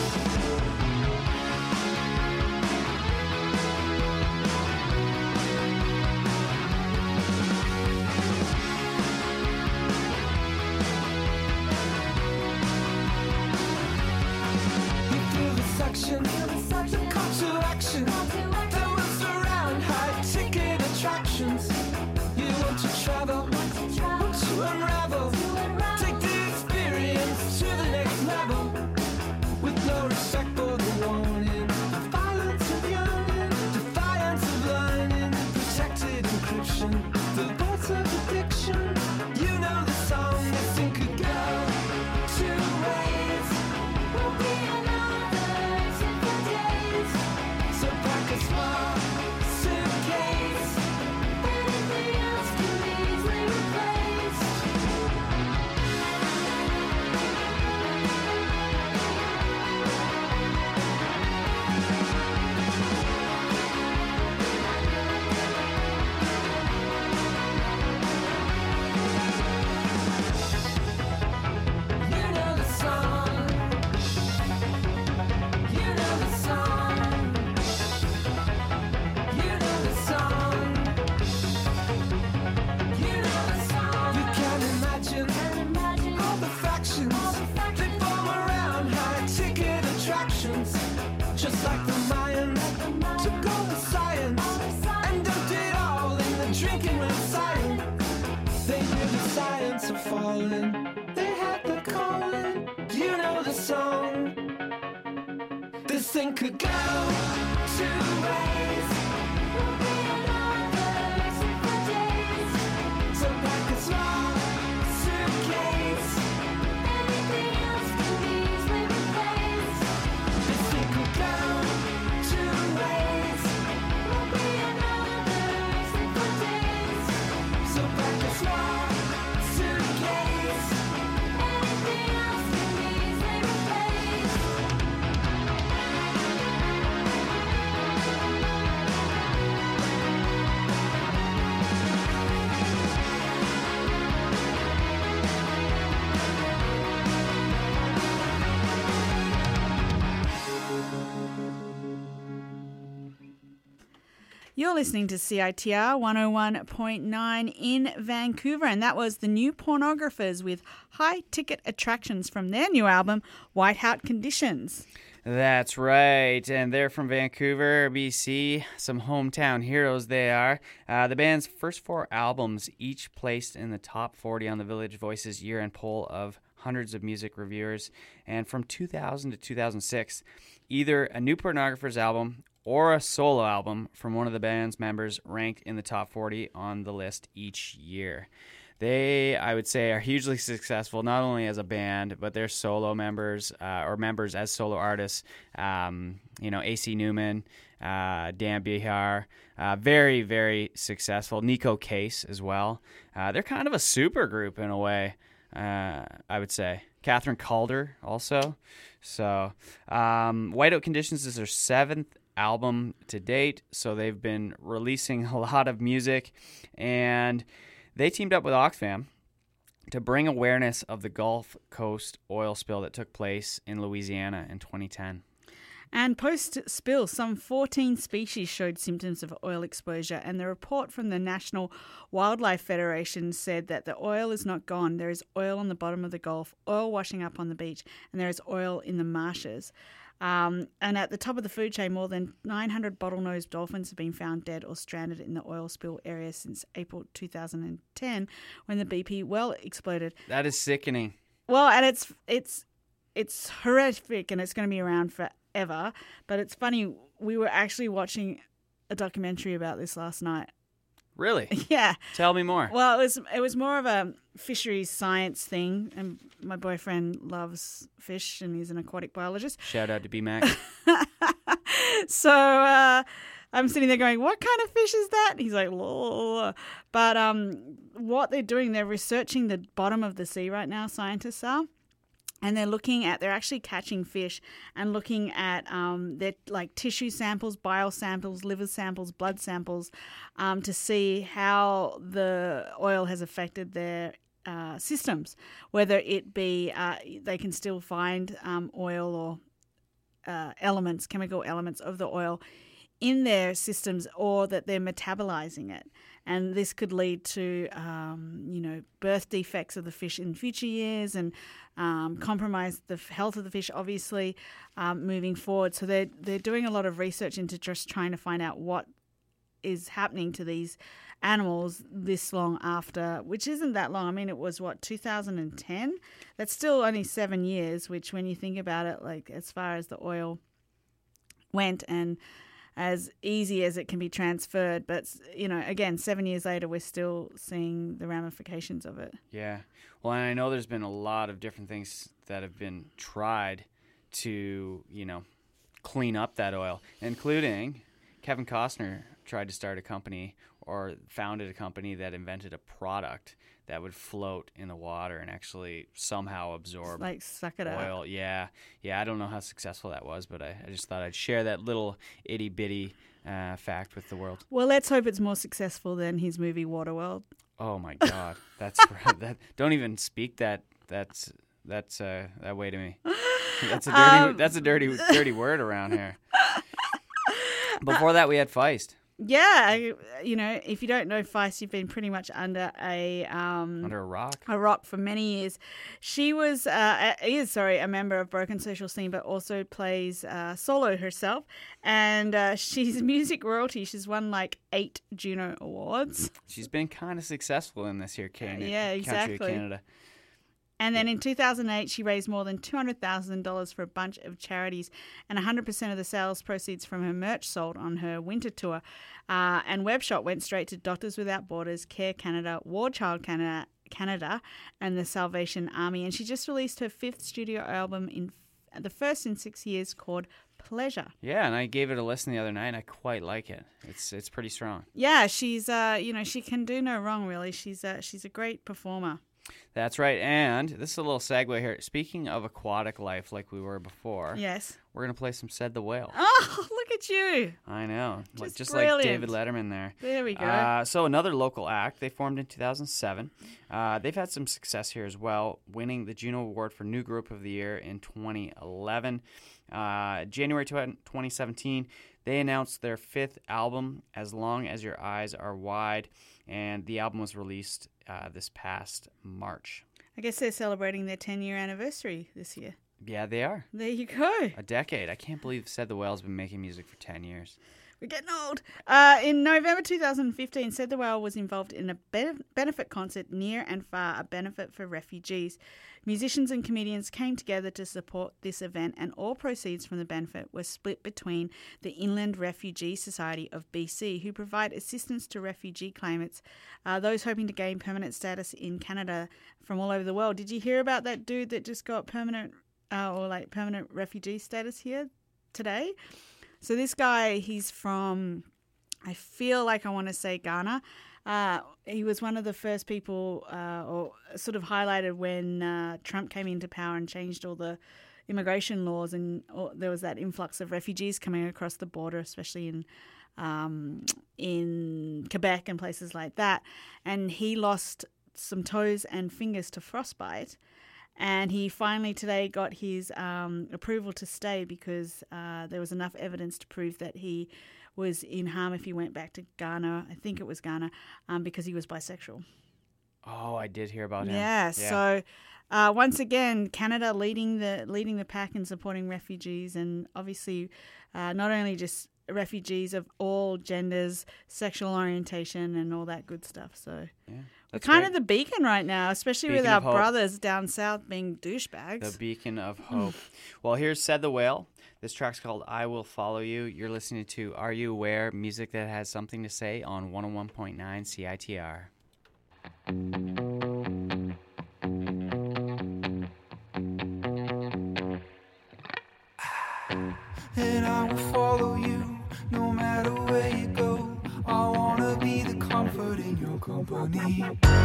You feel the suction, the call to action that was around high-ticket attractions. You want to travel, want to unravel, take the experience to the next level. With no respect for the warning, the violence of yearning, defiance of learning, protected encryption, the voice of addiction. You know the song, this thing could go two ways. We'll be another simple days. So pack a small suitcase. Anything else can be easily replaced. You know the song. You know the song. You know the song. You know the song. You can imagine all the factions that form around high-ticket attractions. Just like the Mayans took all the science and dumped it all in the drinking with science. They knew the science of falling. They had the calling. You know the song. This thing could go two ways. We'll be another simple days. So pack a small suitcase. Anything else can be easily replaced. This thing could go two ways. We'll be another simple days. So pack a small suitcase. Anything else can be easily replaced. You're listening to C I T R one oh one point nine in Vancouver, and that was the New Pornographers with High Ticket Attractions from their new album, Whiteout Conditions. That's right, and they're from Vancouver, B C, some hometown heroes they are. Uh, the band's first four albums each placed in the top forty on the Village Voices year-end poll of hundreds of music reviewers, and from two thousand to two thousand six, either a New Pornographers album or a solo album from one of the band's members ranked in the top forty on the list each year. They, I would say, are hugely successful, not only as a band, but their solo members, uh, or members as solo artists, um, you know, A C Newman, uh, Dan Bihar, uh, very, very successful. Nico Case as well. Uh, they're kind of a super group in a way, uh, I would say. Catherine Calder also. So, um, Whiteout Conditions is their seventh album to date, so they've been releasing a lot of music, and they teamed up with Oxfam to bring awareness of the Gulf Coast oil spill that took place in Louisiana in twenty ten. And post-spill, some fourteen species showed symptoms of oil exposure, and the report from the National Wildlife Federation said that the oil is not gone. There is oil on the bottom of the Gulf, oil washing up on the beach, and there is oil in the marshes. Um, and at the top of the food chain, more than nine hundred bottlenose dolphins have been found dead or stranded in the oil spill area since April two thousand ten, when the B P well exploded. That is sickening. Well, and it's it's it's horrific, and it's going to be around forever. But it's funny, we were actually watching a documentary about this last night. Really? Yeah. Tell me more. Well, it was it was more of a fisheries science thing, and my boyfriend loves fish, and he's an aquatic biologist. Shout out to B-Mac. So uh, I'm sitting there going, what kind of fish is that? He's like, Lord. But um, what they're doing, they're researching the bottom of the sea right now, scientists are. And they're looking at, they're actually catching fish and looking at um, their like tissue samples, bile samples, liver samples, blood samples um, to see how the oil has affected their uh, systems, whether it be uh, they can still find um, oil or uh, elements, chemical elements of the oil in their systems, or that they're metabolizing it. And this could lead to, um, you know, birth defects of the fish in future years and um, compromise the health of the fish, obviously, um, moving forward. So they're, they're doing a lot of research into just trying to find out what is happening to these animals this long after, which isn't that long. I mean, it was, what, two thousand ten? That's still only seven years, which when you think about it, like as far as the oil went and as easy as it can be transferred. But, you know, again, seven years later, we're still seeing the ramifications of it. Yeah. Well, and I know there's been a lot of different things that have been tried to, you know, clean up that oil, including Kevin Costner tried to start a company or founded a company that invented a product that would float in the water and actually somehow absorb like suck it oil. up. Yeah. Yeah, I don't know how successful that was, but I, I just thought I'd share that little itty-bitty uh, fact with the world. Well, let's hope it's more successful than his movie Waterworld. Oh, my God. That's that. Don't even speak that That's that's uh, that way to me. That's a dirty Um, that's a dirty dirty word around here. Before that, we had Feist. Yeah, you know, if you don't know Feist, you've been pretty much under a um, Under a rock. a rock for many years. She was uh, is sorry a member of Broken Social Scene, but also plays uh, solo herself, and uh, she's music royalty. She's won like eight Juno Awards. She's been kind of successful in this here Canada, Yeah, country exactly. of Canada. And then in two thousand eight, she raised more than two hundred thousand dollars for a bunch of charities, and one hundred percent of the sales proceeds from her merch sold on her winter tour. Uh, and Webshot went straight to Doctors Without Borders, Care Canada, War Child Canada, Canada, and the Salvation Army. And she just released her fifth studio album, in the first in six years, called Pleasure. Yeah, and I gave it a listen the other night, and I quite like it. It's it's pretty strong. Yeah, she's uh, you know, she can do no wrong, really. She's uh, she's a great performer. That's right. And this is a little segue here. Speaking of aquatic life like we were before, Yes. we're going to play some Said the Whale. Oh, look at you. I know. Like- Just Just like brilliant. David Letterman there. There we go. Uh, so another local act. They formed in two thousand seven. Uh, they've had some success here as well, winning the Juno Award for New Group of the Year in twenty eleven. Uh, January twenty seventeen, they announced their fifth album, As Long As Your Eyes Are Wide, and the album was released uh, this past March. I guess they're celebrating their ten-year anniversary this year. Yeah, they are. There you go. A decade. I can't believe Said the Whale's been making music for ten years. We're getting old. Uh, in November two thousand fifteen, Said the Whale was involved in a be- benefit concert, Near and Far, a benefit for refugees. Musicians and comedians came together to support this event, and all proceeds from the benefit were split between the Inland Refugee Society of B C, who provide assistance to refugee claimants, uh, those hoping to gain permanent status in Canada from all over the world. Did you hear about that dude that just got permanent uh, or like permanent refugee status here today? So this guy, he's from, I feel like I want to say Ghana. Uh, he was one of the first people, uh, or sort of highlighted when uh, Trump came into power and changed all the immigration laws, and all, there was that influx of refugees coming across the border, especially in um, in Quebec and places like that. And he lost some toes and fingers to frostbite. And he finally today got his um, approval to stay because uh, there was enough evidence to prove that he was in harm if he went back to Ghana. I think it was Ghana, um, because he was bisexual. Oh, I did hear about him. Yeah. Yeah. So uh, once again, Canada leading the leading the pack in supporting refugees, and obviously uh, not only just refugees of all genders, sexual orientation, and all that good stuff. So Yeah, we're that's kind great. of the beacon right now, especially with Beacon our of hope. brothers down south being douchebags. The beacon of hope. Well, here's Said the Whale. This track's called I Will Follow You. You're listening to Are You Aware? Music that has something to say on one oh one point nine C I T R. And I will follow you no matter where you go. I wanna be the comfort in your company.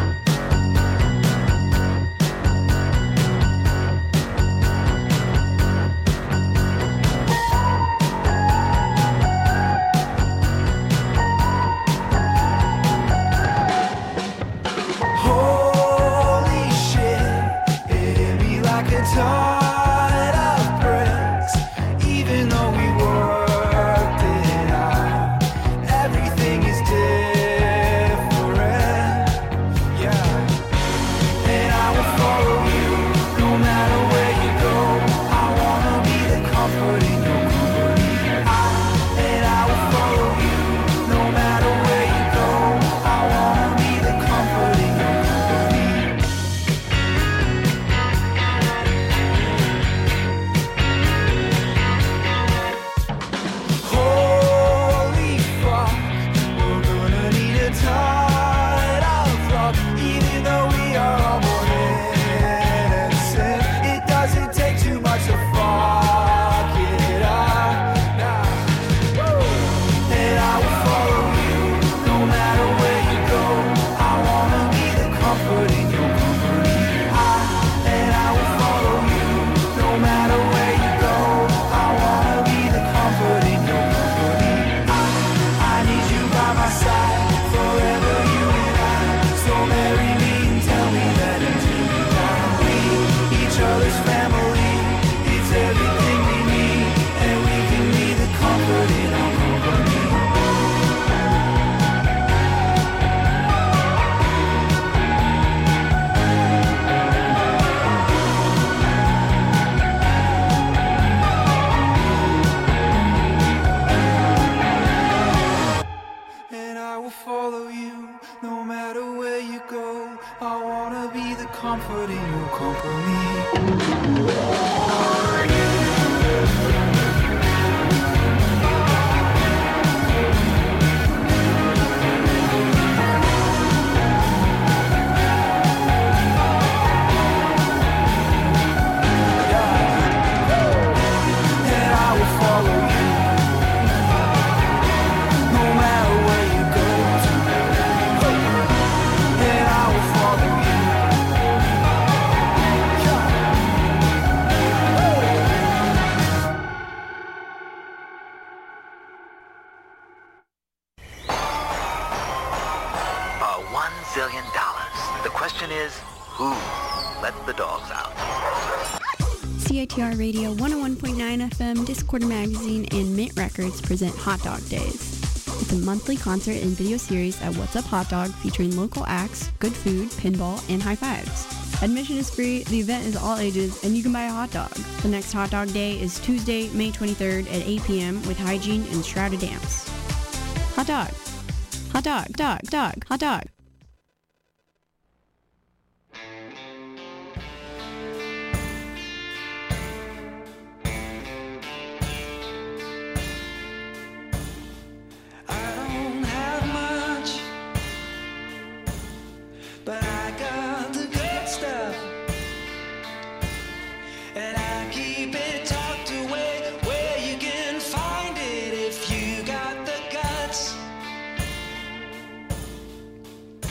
Holy shit, it hit me like a ton of bricks. Even though we worked it out, everything is different. Yeah. And I will follow you no matter where you go. I wanna be the comfort in your company. I, and I will follow you no matter where you go. I wanna be the comfort in your company. Holy fuck, we're gonna need a ton of luck, even though we are all born innocent. It doesn't take too much to fuck it up. Nah. Woo. And I will follow you no matter where you go. I wanna be the comfort in your company. I, and I will follow you no matter where you go. I wanna be the comfort in your company. I, I need you by my side forever, you and I. So marry me and tell me that until you die, we each other's family. It's everything we need, and we can be the comfort in our company. And I will follow you no matter where you go. I wanna be the comfort in your company. And I will follow you no matter where you go. And I will follow you. Uh, one zillion dollars. The question is, who let the dogs out? C I T R Radio one oh one point nine F M, Discorder Magazine, and Mint Records present Hot Dog Days. It's a monthly concert and video series at What's Up Hot Dog featuring local acts, good food, pinball, and high fives. Admission is free, the event is all ages, and you can buy a hot dog. The next Hot Dog Day is Tuesday, May twenty-third at eight p.m. with Hygiene and Shrouded Dance. Hot dog. Hot dog, dog, dog, hot dog. I don't have much, but I got the good stuff, and I keep it tucked away where you can find it if you got the guts.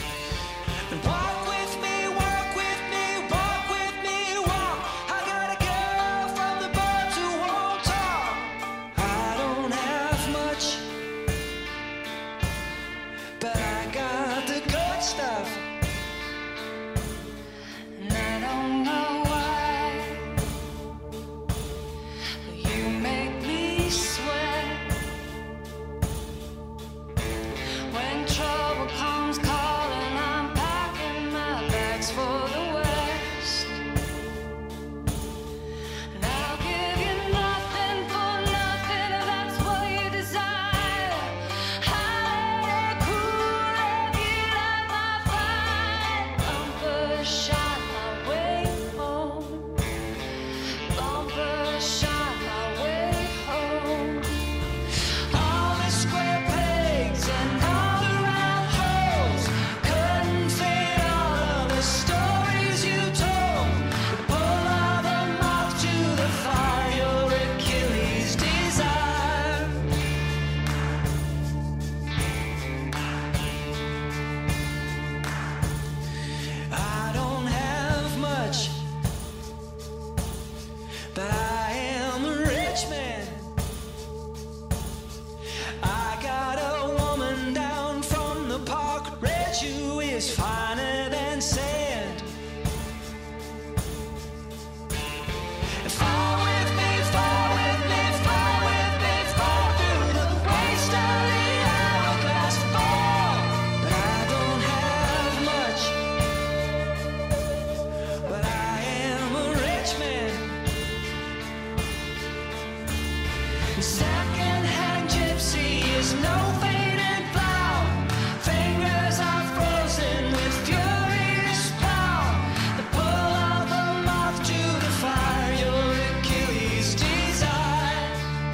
Second-hand gypsy is no faded flower. Fingers are frozen with furious power. The pull of a moth to the fire, your Achilles desire.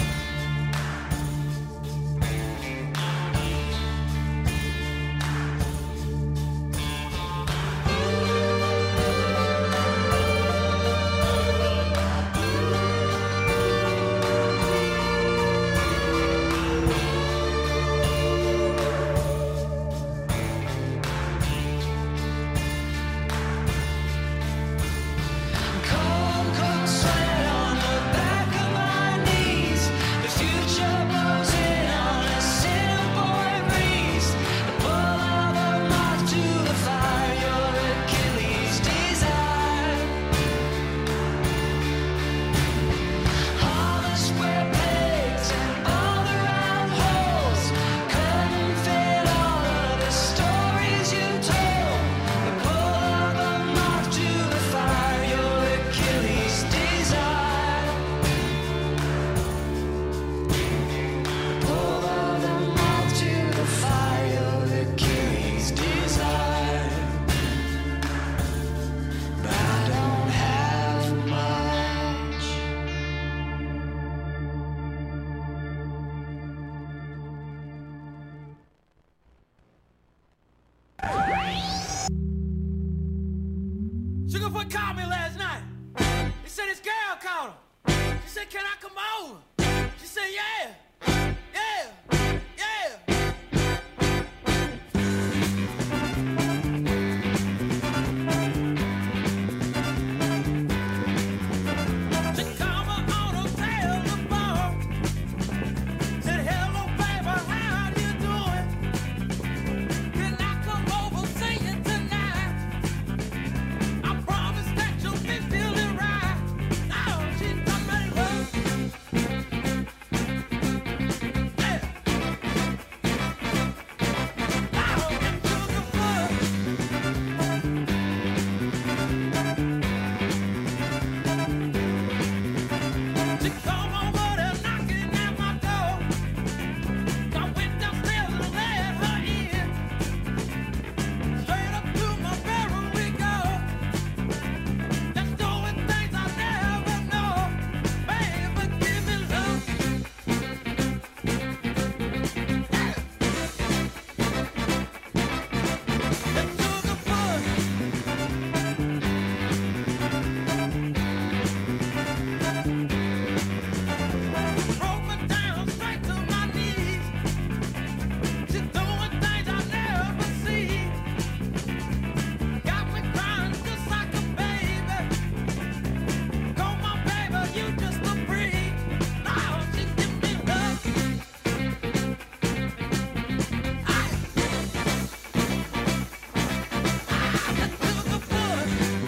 Cold, cold sweat on the back of my knees. The future blows in on a simple breeze. The pull of a moth to the fire, your Achilles desire. All the square pegs and all the round holes couldn't fit all of the stories you told. The pull of a moth to the fire, your Achilles desire. Pull of the moth to the fire, your Achilles desire. But I don't have much. Sugarfoot called me last night. He said his girl called him. She said, can I come over? She said, yeah, yeah, yeah. She called me on the telephone. Said, hello, baby, how you doing? Can I come over, see you tonight? I promise that you'll be feeling right. Now she's done ready to yeah. Now into the foot. She come over there knocking at my door. I went downstairs and let her in. Straight up to my bedroom we go. That's doing things I never know. Baby, give me love. Into the foot. Broke me down straight to my knees. She's doing things I never see. Got me crying just like a baby. Come on, baby, you just a breeze. Now she give me love. I, I took a foot.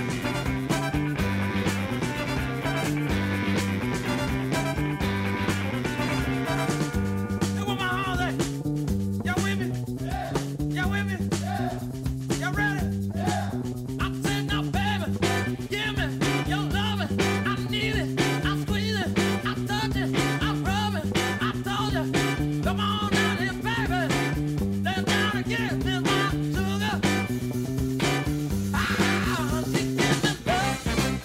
Hey, where my hoes at? Y'all with me? Y'all with me? Y'all ready? I'm saying now, baby, give me your loving. I need it. I squeeze it. I touch it. I rub it. I told you. Come on down here, baby. Lay down and give me my sugar. Ah, she give me love.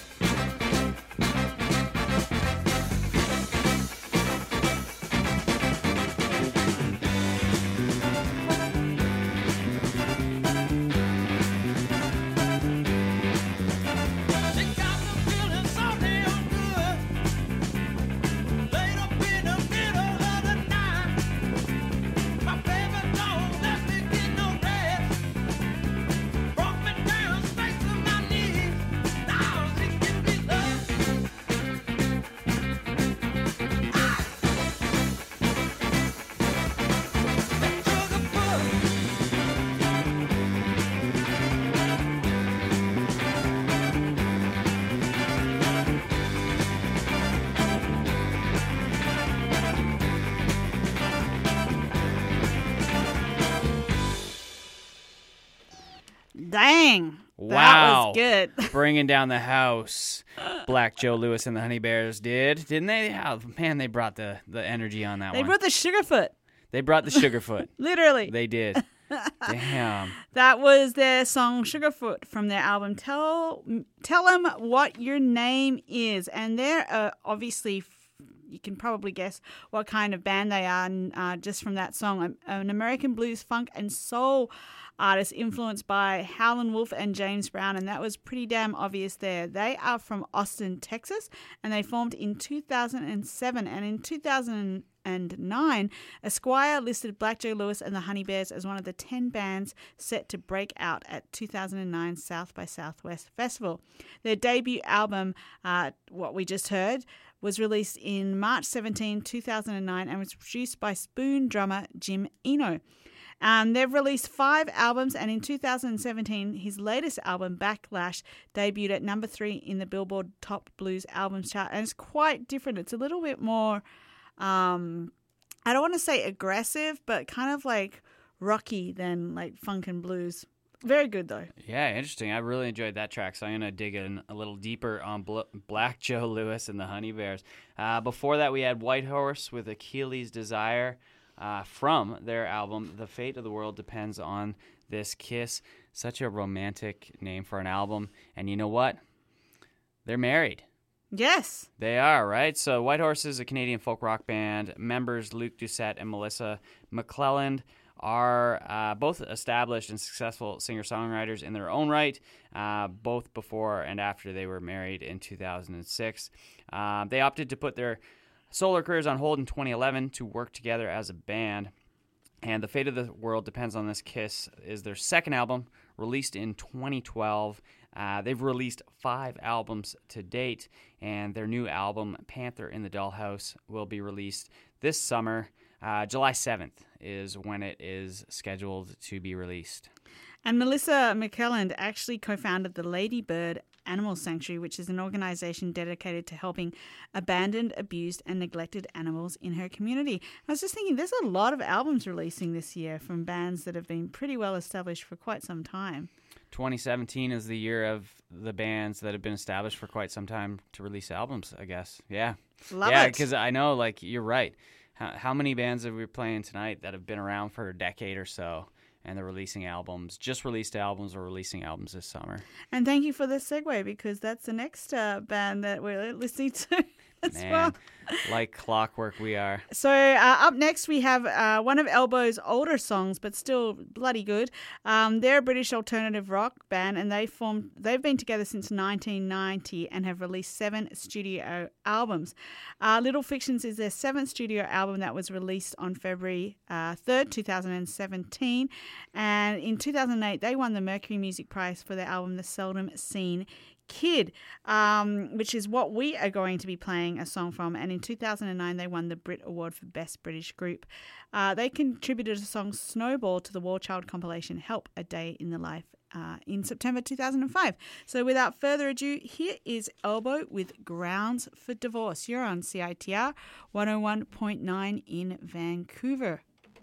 She got me feeling so damn good. Laid up in the middle of the night. My baby don't let me get no rest. Brought me down straight to my knees. Now she give me love. Dang. Wow. was good. Bringing down the house. Black Joe Lewis and the Honey Bears did, didn't they? Oh, man, they brought the, the energy on that They one. brought the Sugarfoot. They brought the Sugarfoot. Literally. They did. Damn. That was their song Sugarfoot from their album Tell Tell 'Em What Your Name Is. And they're uh, obviously, you can probably guess what kind of band they are uh, just from that song. An American blues, funk, and soul artist influenced by Howlin' Wolf and James Brown, and that was pretty damn obvious there. They are from Austin, Texas, and they formed in two thousand seven. And in two thousand nine, Esquire listed Black Joe Lewis and the Honey Bears as one of the ten bands set to break out at two thousand nine South by Southwest Festival. Their debut album, uh, what we just heard, was released in March seventeenth, two thousand nine, and was produced by Spoon drummer Jim Eno. Um, they've released five albums, and in two thousand seventeen, his latest album, Backlash, debuted at number three in the Billboard Top Blues Albums chart, and it's quite different. It's a little bit more, um, I don't want to say aggressive, but kind of like rocky than like funk and blues. Very good, though. Yeah, interesting. I really enjoyed that track, so I'm going to dig in a little deeper on Bl- Black Joe Lewis and the Honey Bears. Uh, before that, we had White Horse with Achilles' Desire. Uh, from their album, The Fate of the World Depends on This Kiss. Such a romantic name for an album. And you know what? They're married. Yes. They are, right? So White Horse is a Canadian folk rock band. Members Luke Doucette and Melissa McClelland are uh, both established and successful singer-songwriters in their own right, uh, both before and after they were married in two thousand six. Uh, they opted to put their solo careers on hold in twenty eleven to work together as a band. And The Fate of the World Depends on This Kiss is their second album, released in twenty twelve. Uh, they've released five albums to date, and their new album, Panther in the Dollhouse, will be released this summer. Uh, July seventh is when it is scheduled to be released. And Melissa McClelland actually co-founded the Ladybird Animal Sanctuary, which is an organization dedicated to helping abandoned, abused, and neglected animals in her community. I was just thinking, there's a lot of albums releasing this year from bands that have been pretty well established for quite some time. twenty seventeen is the year of the bands that have been established for quite some time to release albums, I guess. Yeah. Love yeah, it. because I know, like, you're right. How, how many bands have we playing tonight that have been around for a decade or so? And they're releasing albums, just released albums or releasing albums this summer. And thank you for the segue, because that's the next uh, band that we're listening to as Man, well. like clockwork we are. So uh, up next we have uh, one of Elbow's older songs, but still bloody good. Um, they're a British alternative rock band, and they formed. They've been together since nineteen ninety and have released seven studio albums. Uh, Little Fictions is their seventh studio album that was released on February uh, third, two thousand seventeen. And in two thousand eight, they won the Mercury Music Prize for their album The Seldom Seen Kid, um, which is what we are going to be playing a song from. And in two thousand nine, they won the Brit Award for Best British Group. Uh, they contributed a song Snowball to the War Child compilation Help, A Day in the Life uh, in September two thousand five. So without further ado, here is Elbow with Grounds for Divorce. You're on C I T R one oh one point nine in Vancouver.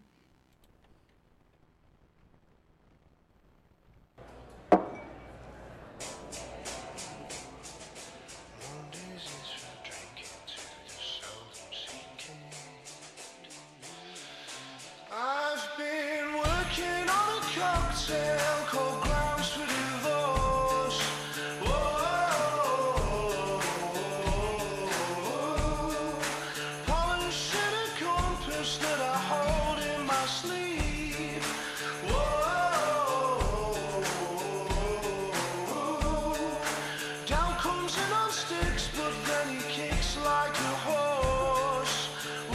I've been working on a cocktail called Grounds for Divorce. Whoa, polishing a compass that I hold in my sleeve. Whoa, down comes in on sticks, but then he kicks like a horse.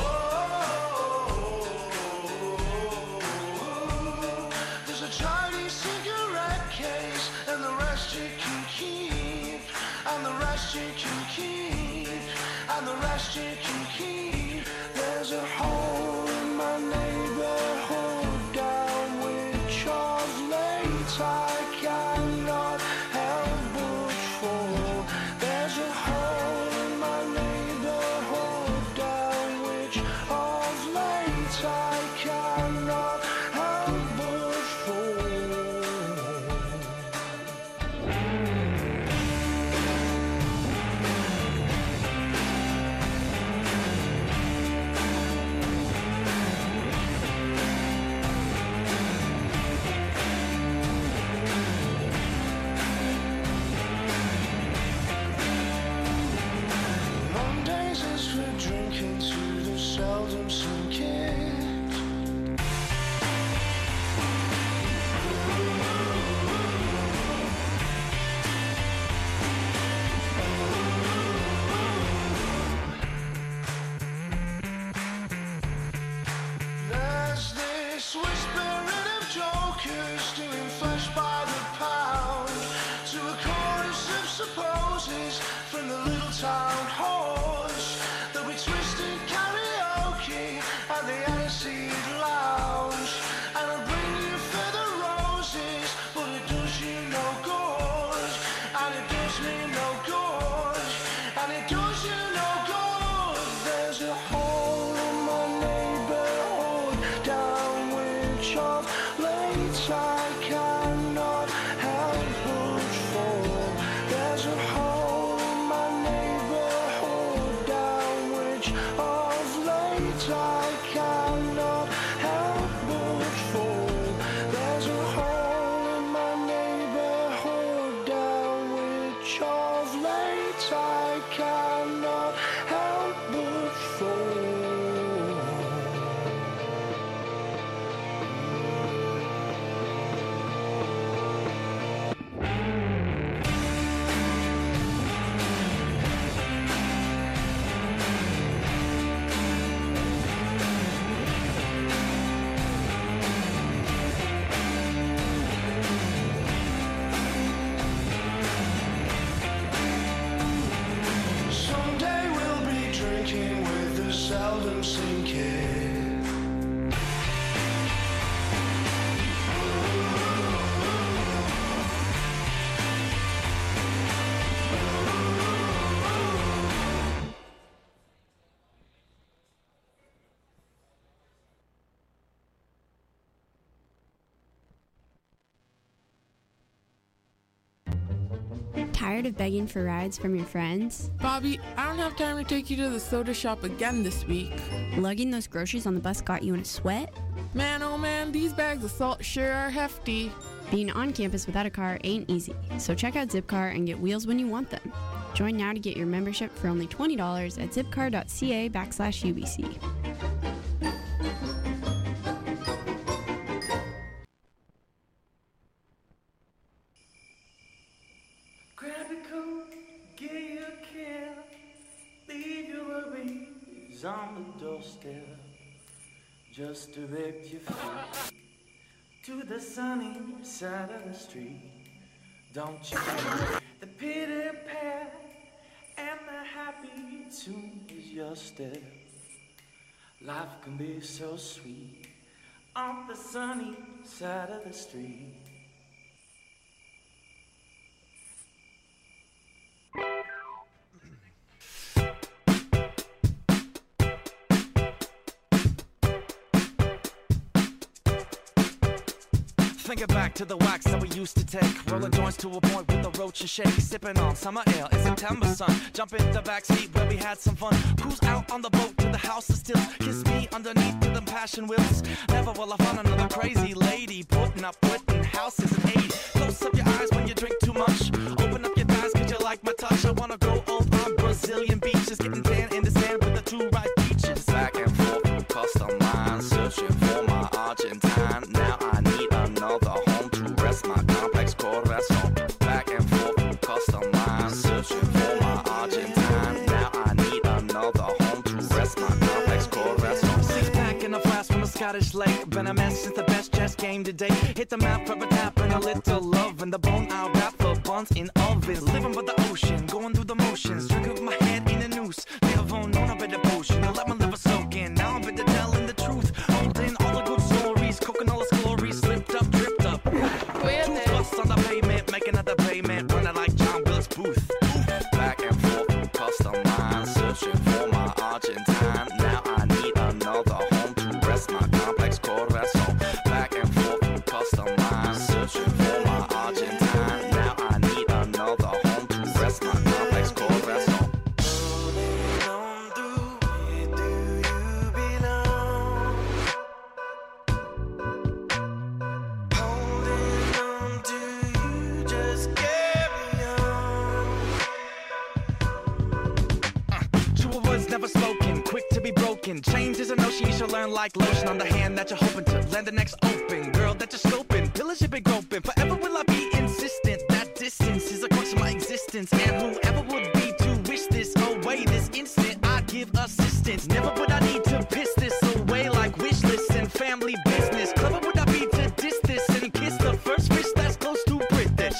There's a Chinese cigarette case, and the rest you can keep, and the rest you can keep, and the rest you can keep. There's a hole in my neighborhood down which of late I cannot help but fall. There's a hole in my neighborhood down which of late I cannot help but fall. seldom sink in. There's this whispering of jokers doing flesh by the pound to a chorus of supposes from the little town halls. There'll be twisted karaoke at the Aniseed Lounge, and I'll bring you feather roses, but it does you no good, and it does me no good, and it does you no good. There's a hole in my neighborhood down which of late I cannot help but fall. There's a hole in my neighborhood down which of late I cannot help but fall. There's a hole in my neighborhood down which of late I cannot help but fall. Someday we'll be drinking with the seldom sinking. Tired of begging for rides from your friends? Bobby, I don't have time to take you to the soda shop again this week. Lugging those groceries on the bus got you in a sweat? Man, oh man, these bags of salt sure are hefty. Being on campus without a car ain't easy, so check out Zipcar and get wheels when you want them. Join now to get your membership for only twenty dollars at zipcar.ca backslash UBC. Grab your coat, get your care, leave your worries on the doorstep. Just direct your feet to the sunny side of the street. Don't you know the pitter pat and the happy tune is your step. Life can be so sweet on the sunny side of the street. Think it back to the wax that we used to take, rolling joints to a point with the roach and shake, sipping on summer ale in September sun. Jump in the backseat where we had some fun. Cruise out on the boat to the house of stills. Kiss me underneath to them passion wheels. Never will I find another crazy lady putting up quitting houses in eighty. Close up your eyes when you drink too much. Open up your thighs cause you like my touch. I wanna go old on Brazilian beaches, getting tan in the sand with the two right beaches. Back and forth through custom lines, searching for my Argentine. Now I need another home to rest my complex corazon. Back and forth through custom lines, searching for my Argentine. Now I need another home to rest my complex corazon. Six pack in a flask from a Scottish lake. Been a mess since the best chess game today. Hit the map for a tap and a little love. And the bone I'll wrap for buns in ovens. Living by the ocean, going through the motions. Drinking with my head in a noose. Never known a better potion. I let my liver soak in. Now I'm better telling the truth. Holding all the good stories, cooking all the glories. Slipped up, tripped up. Two busts on the pavement, making another payment. Running like John Wilkes Booth. Back and forth through custom lines, searching for my Argentine. Now I need another home to rest my complex corazon. Back and forth through custom lines, searching for my Argentine. Now I need another home to rest my complex corazon. Rolling on through, where do you belong? Holding on to you, just carry on. Uh, true words never spoken, quick to be broken. broken. Change is a notion you should learn like lotion on the hand that you're hoping to lend the next open. Girl that you're scoping, pillars you've been groping. Forever will I be insistent that distance is a crux of my existence. And whoever would be to wish this away this instant, I'd give assistance. Never would I need to piss this away like wish lists and family business. Clever would I be to diss this and kiss the first fish that's close to British.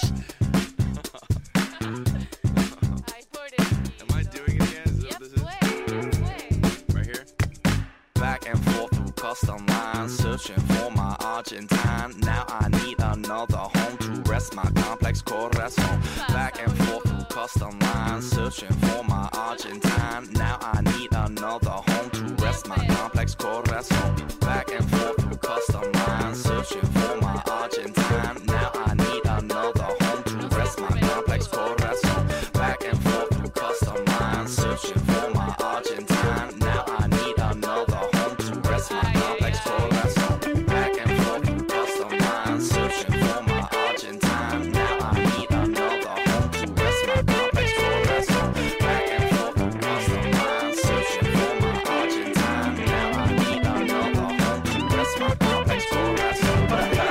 Am I doing it again? Is that what this is? Right here? Back and forth through custom lines, searching for my Argentine. Now I need another home to rest my complex corazon. Back and forth through custom lines, searching for my Argentine. Now I need another home to rest my complex corazon. Back and forth through custom lines, searching for my Argentine. Now I need another home to rest my complex corazon. Back and forth through custom lines, searching for my Argentine. Now I need another home to rest my complex corazon. Back and forth through custom lines, searching for my Argentine. Now I need another home to rest my complex corazon. Back and forth through custom lines, searching for my Argentine. Now I need another home to rest my complex corazon.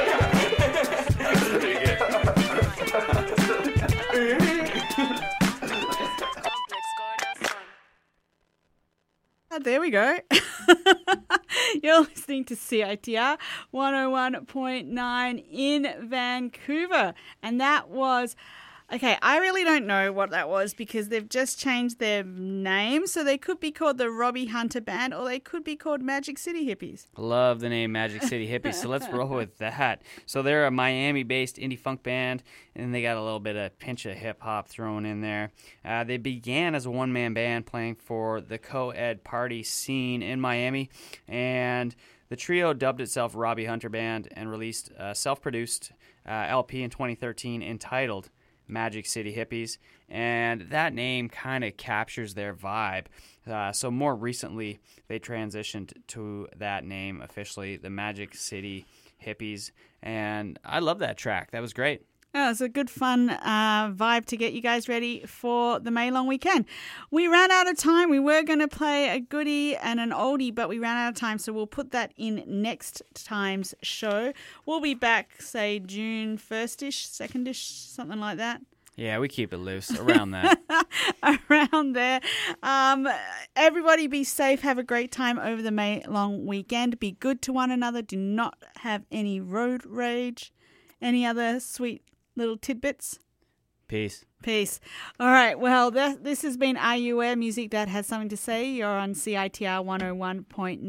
Ah, there we go. You're listening to C I T R one oh one point nine in Vancouver. And that was, okay, I really don't know what that was because they've just changed their name. So they could be called the Robbie Hunter Band or they could be called Magic City Hippies. Love the name Magic City Hippies, so let's roll with that. So they're a Miami-based indie funk band, and they got a little bit of pinch of hip-hop thrown in there. Uh, they began as a one-man band playing for the co-ed party scene in Miami, and the trio dubbed itself Robbie Hunter Band and released a self-produced uh, L P in twenty thirteen entitled Magic City Hippies, and that name kind of captures their vibe. Uh, so more recently, they transitioned to that name officially, the Magic City Hippies, and I love that track. That was great. Oh, it's a good, fun uh, vibe to get you guys ready for the May long weekend. We ran out of time. We were going to play a goodie and an oldie, but we ran out of time, so we'll put that in next time's show. We'll be back, say, June first-ish, second-ish, something like that. Yeah, we keep it loose around that. Around there. Um, everybody be safe. Have a great time over the May long weekend. Be good to one another. Do not have any road rage. Any other sweet little tidbits? Peace. Peace. All right. Well, th- this has been Are You Aware? Music that has something to say. You're on C I T R one oh one point nine.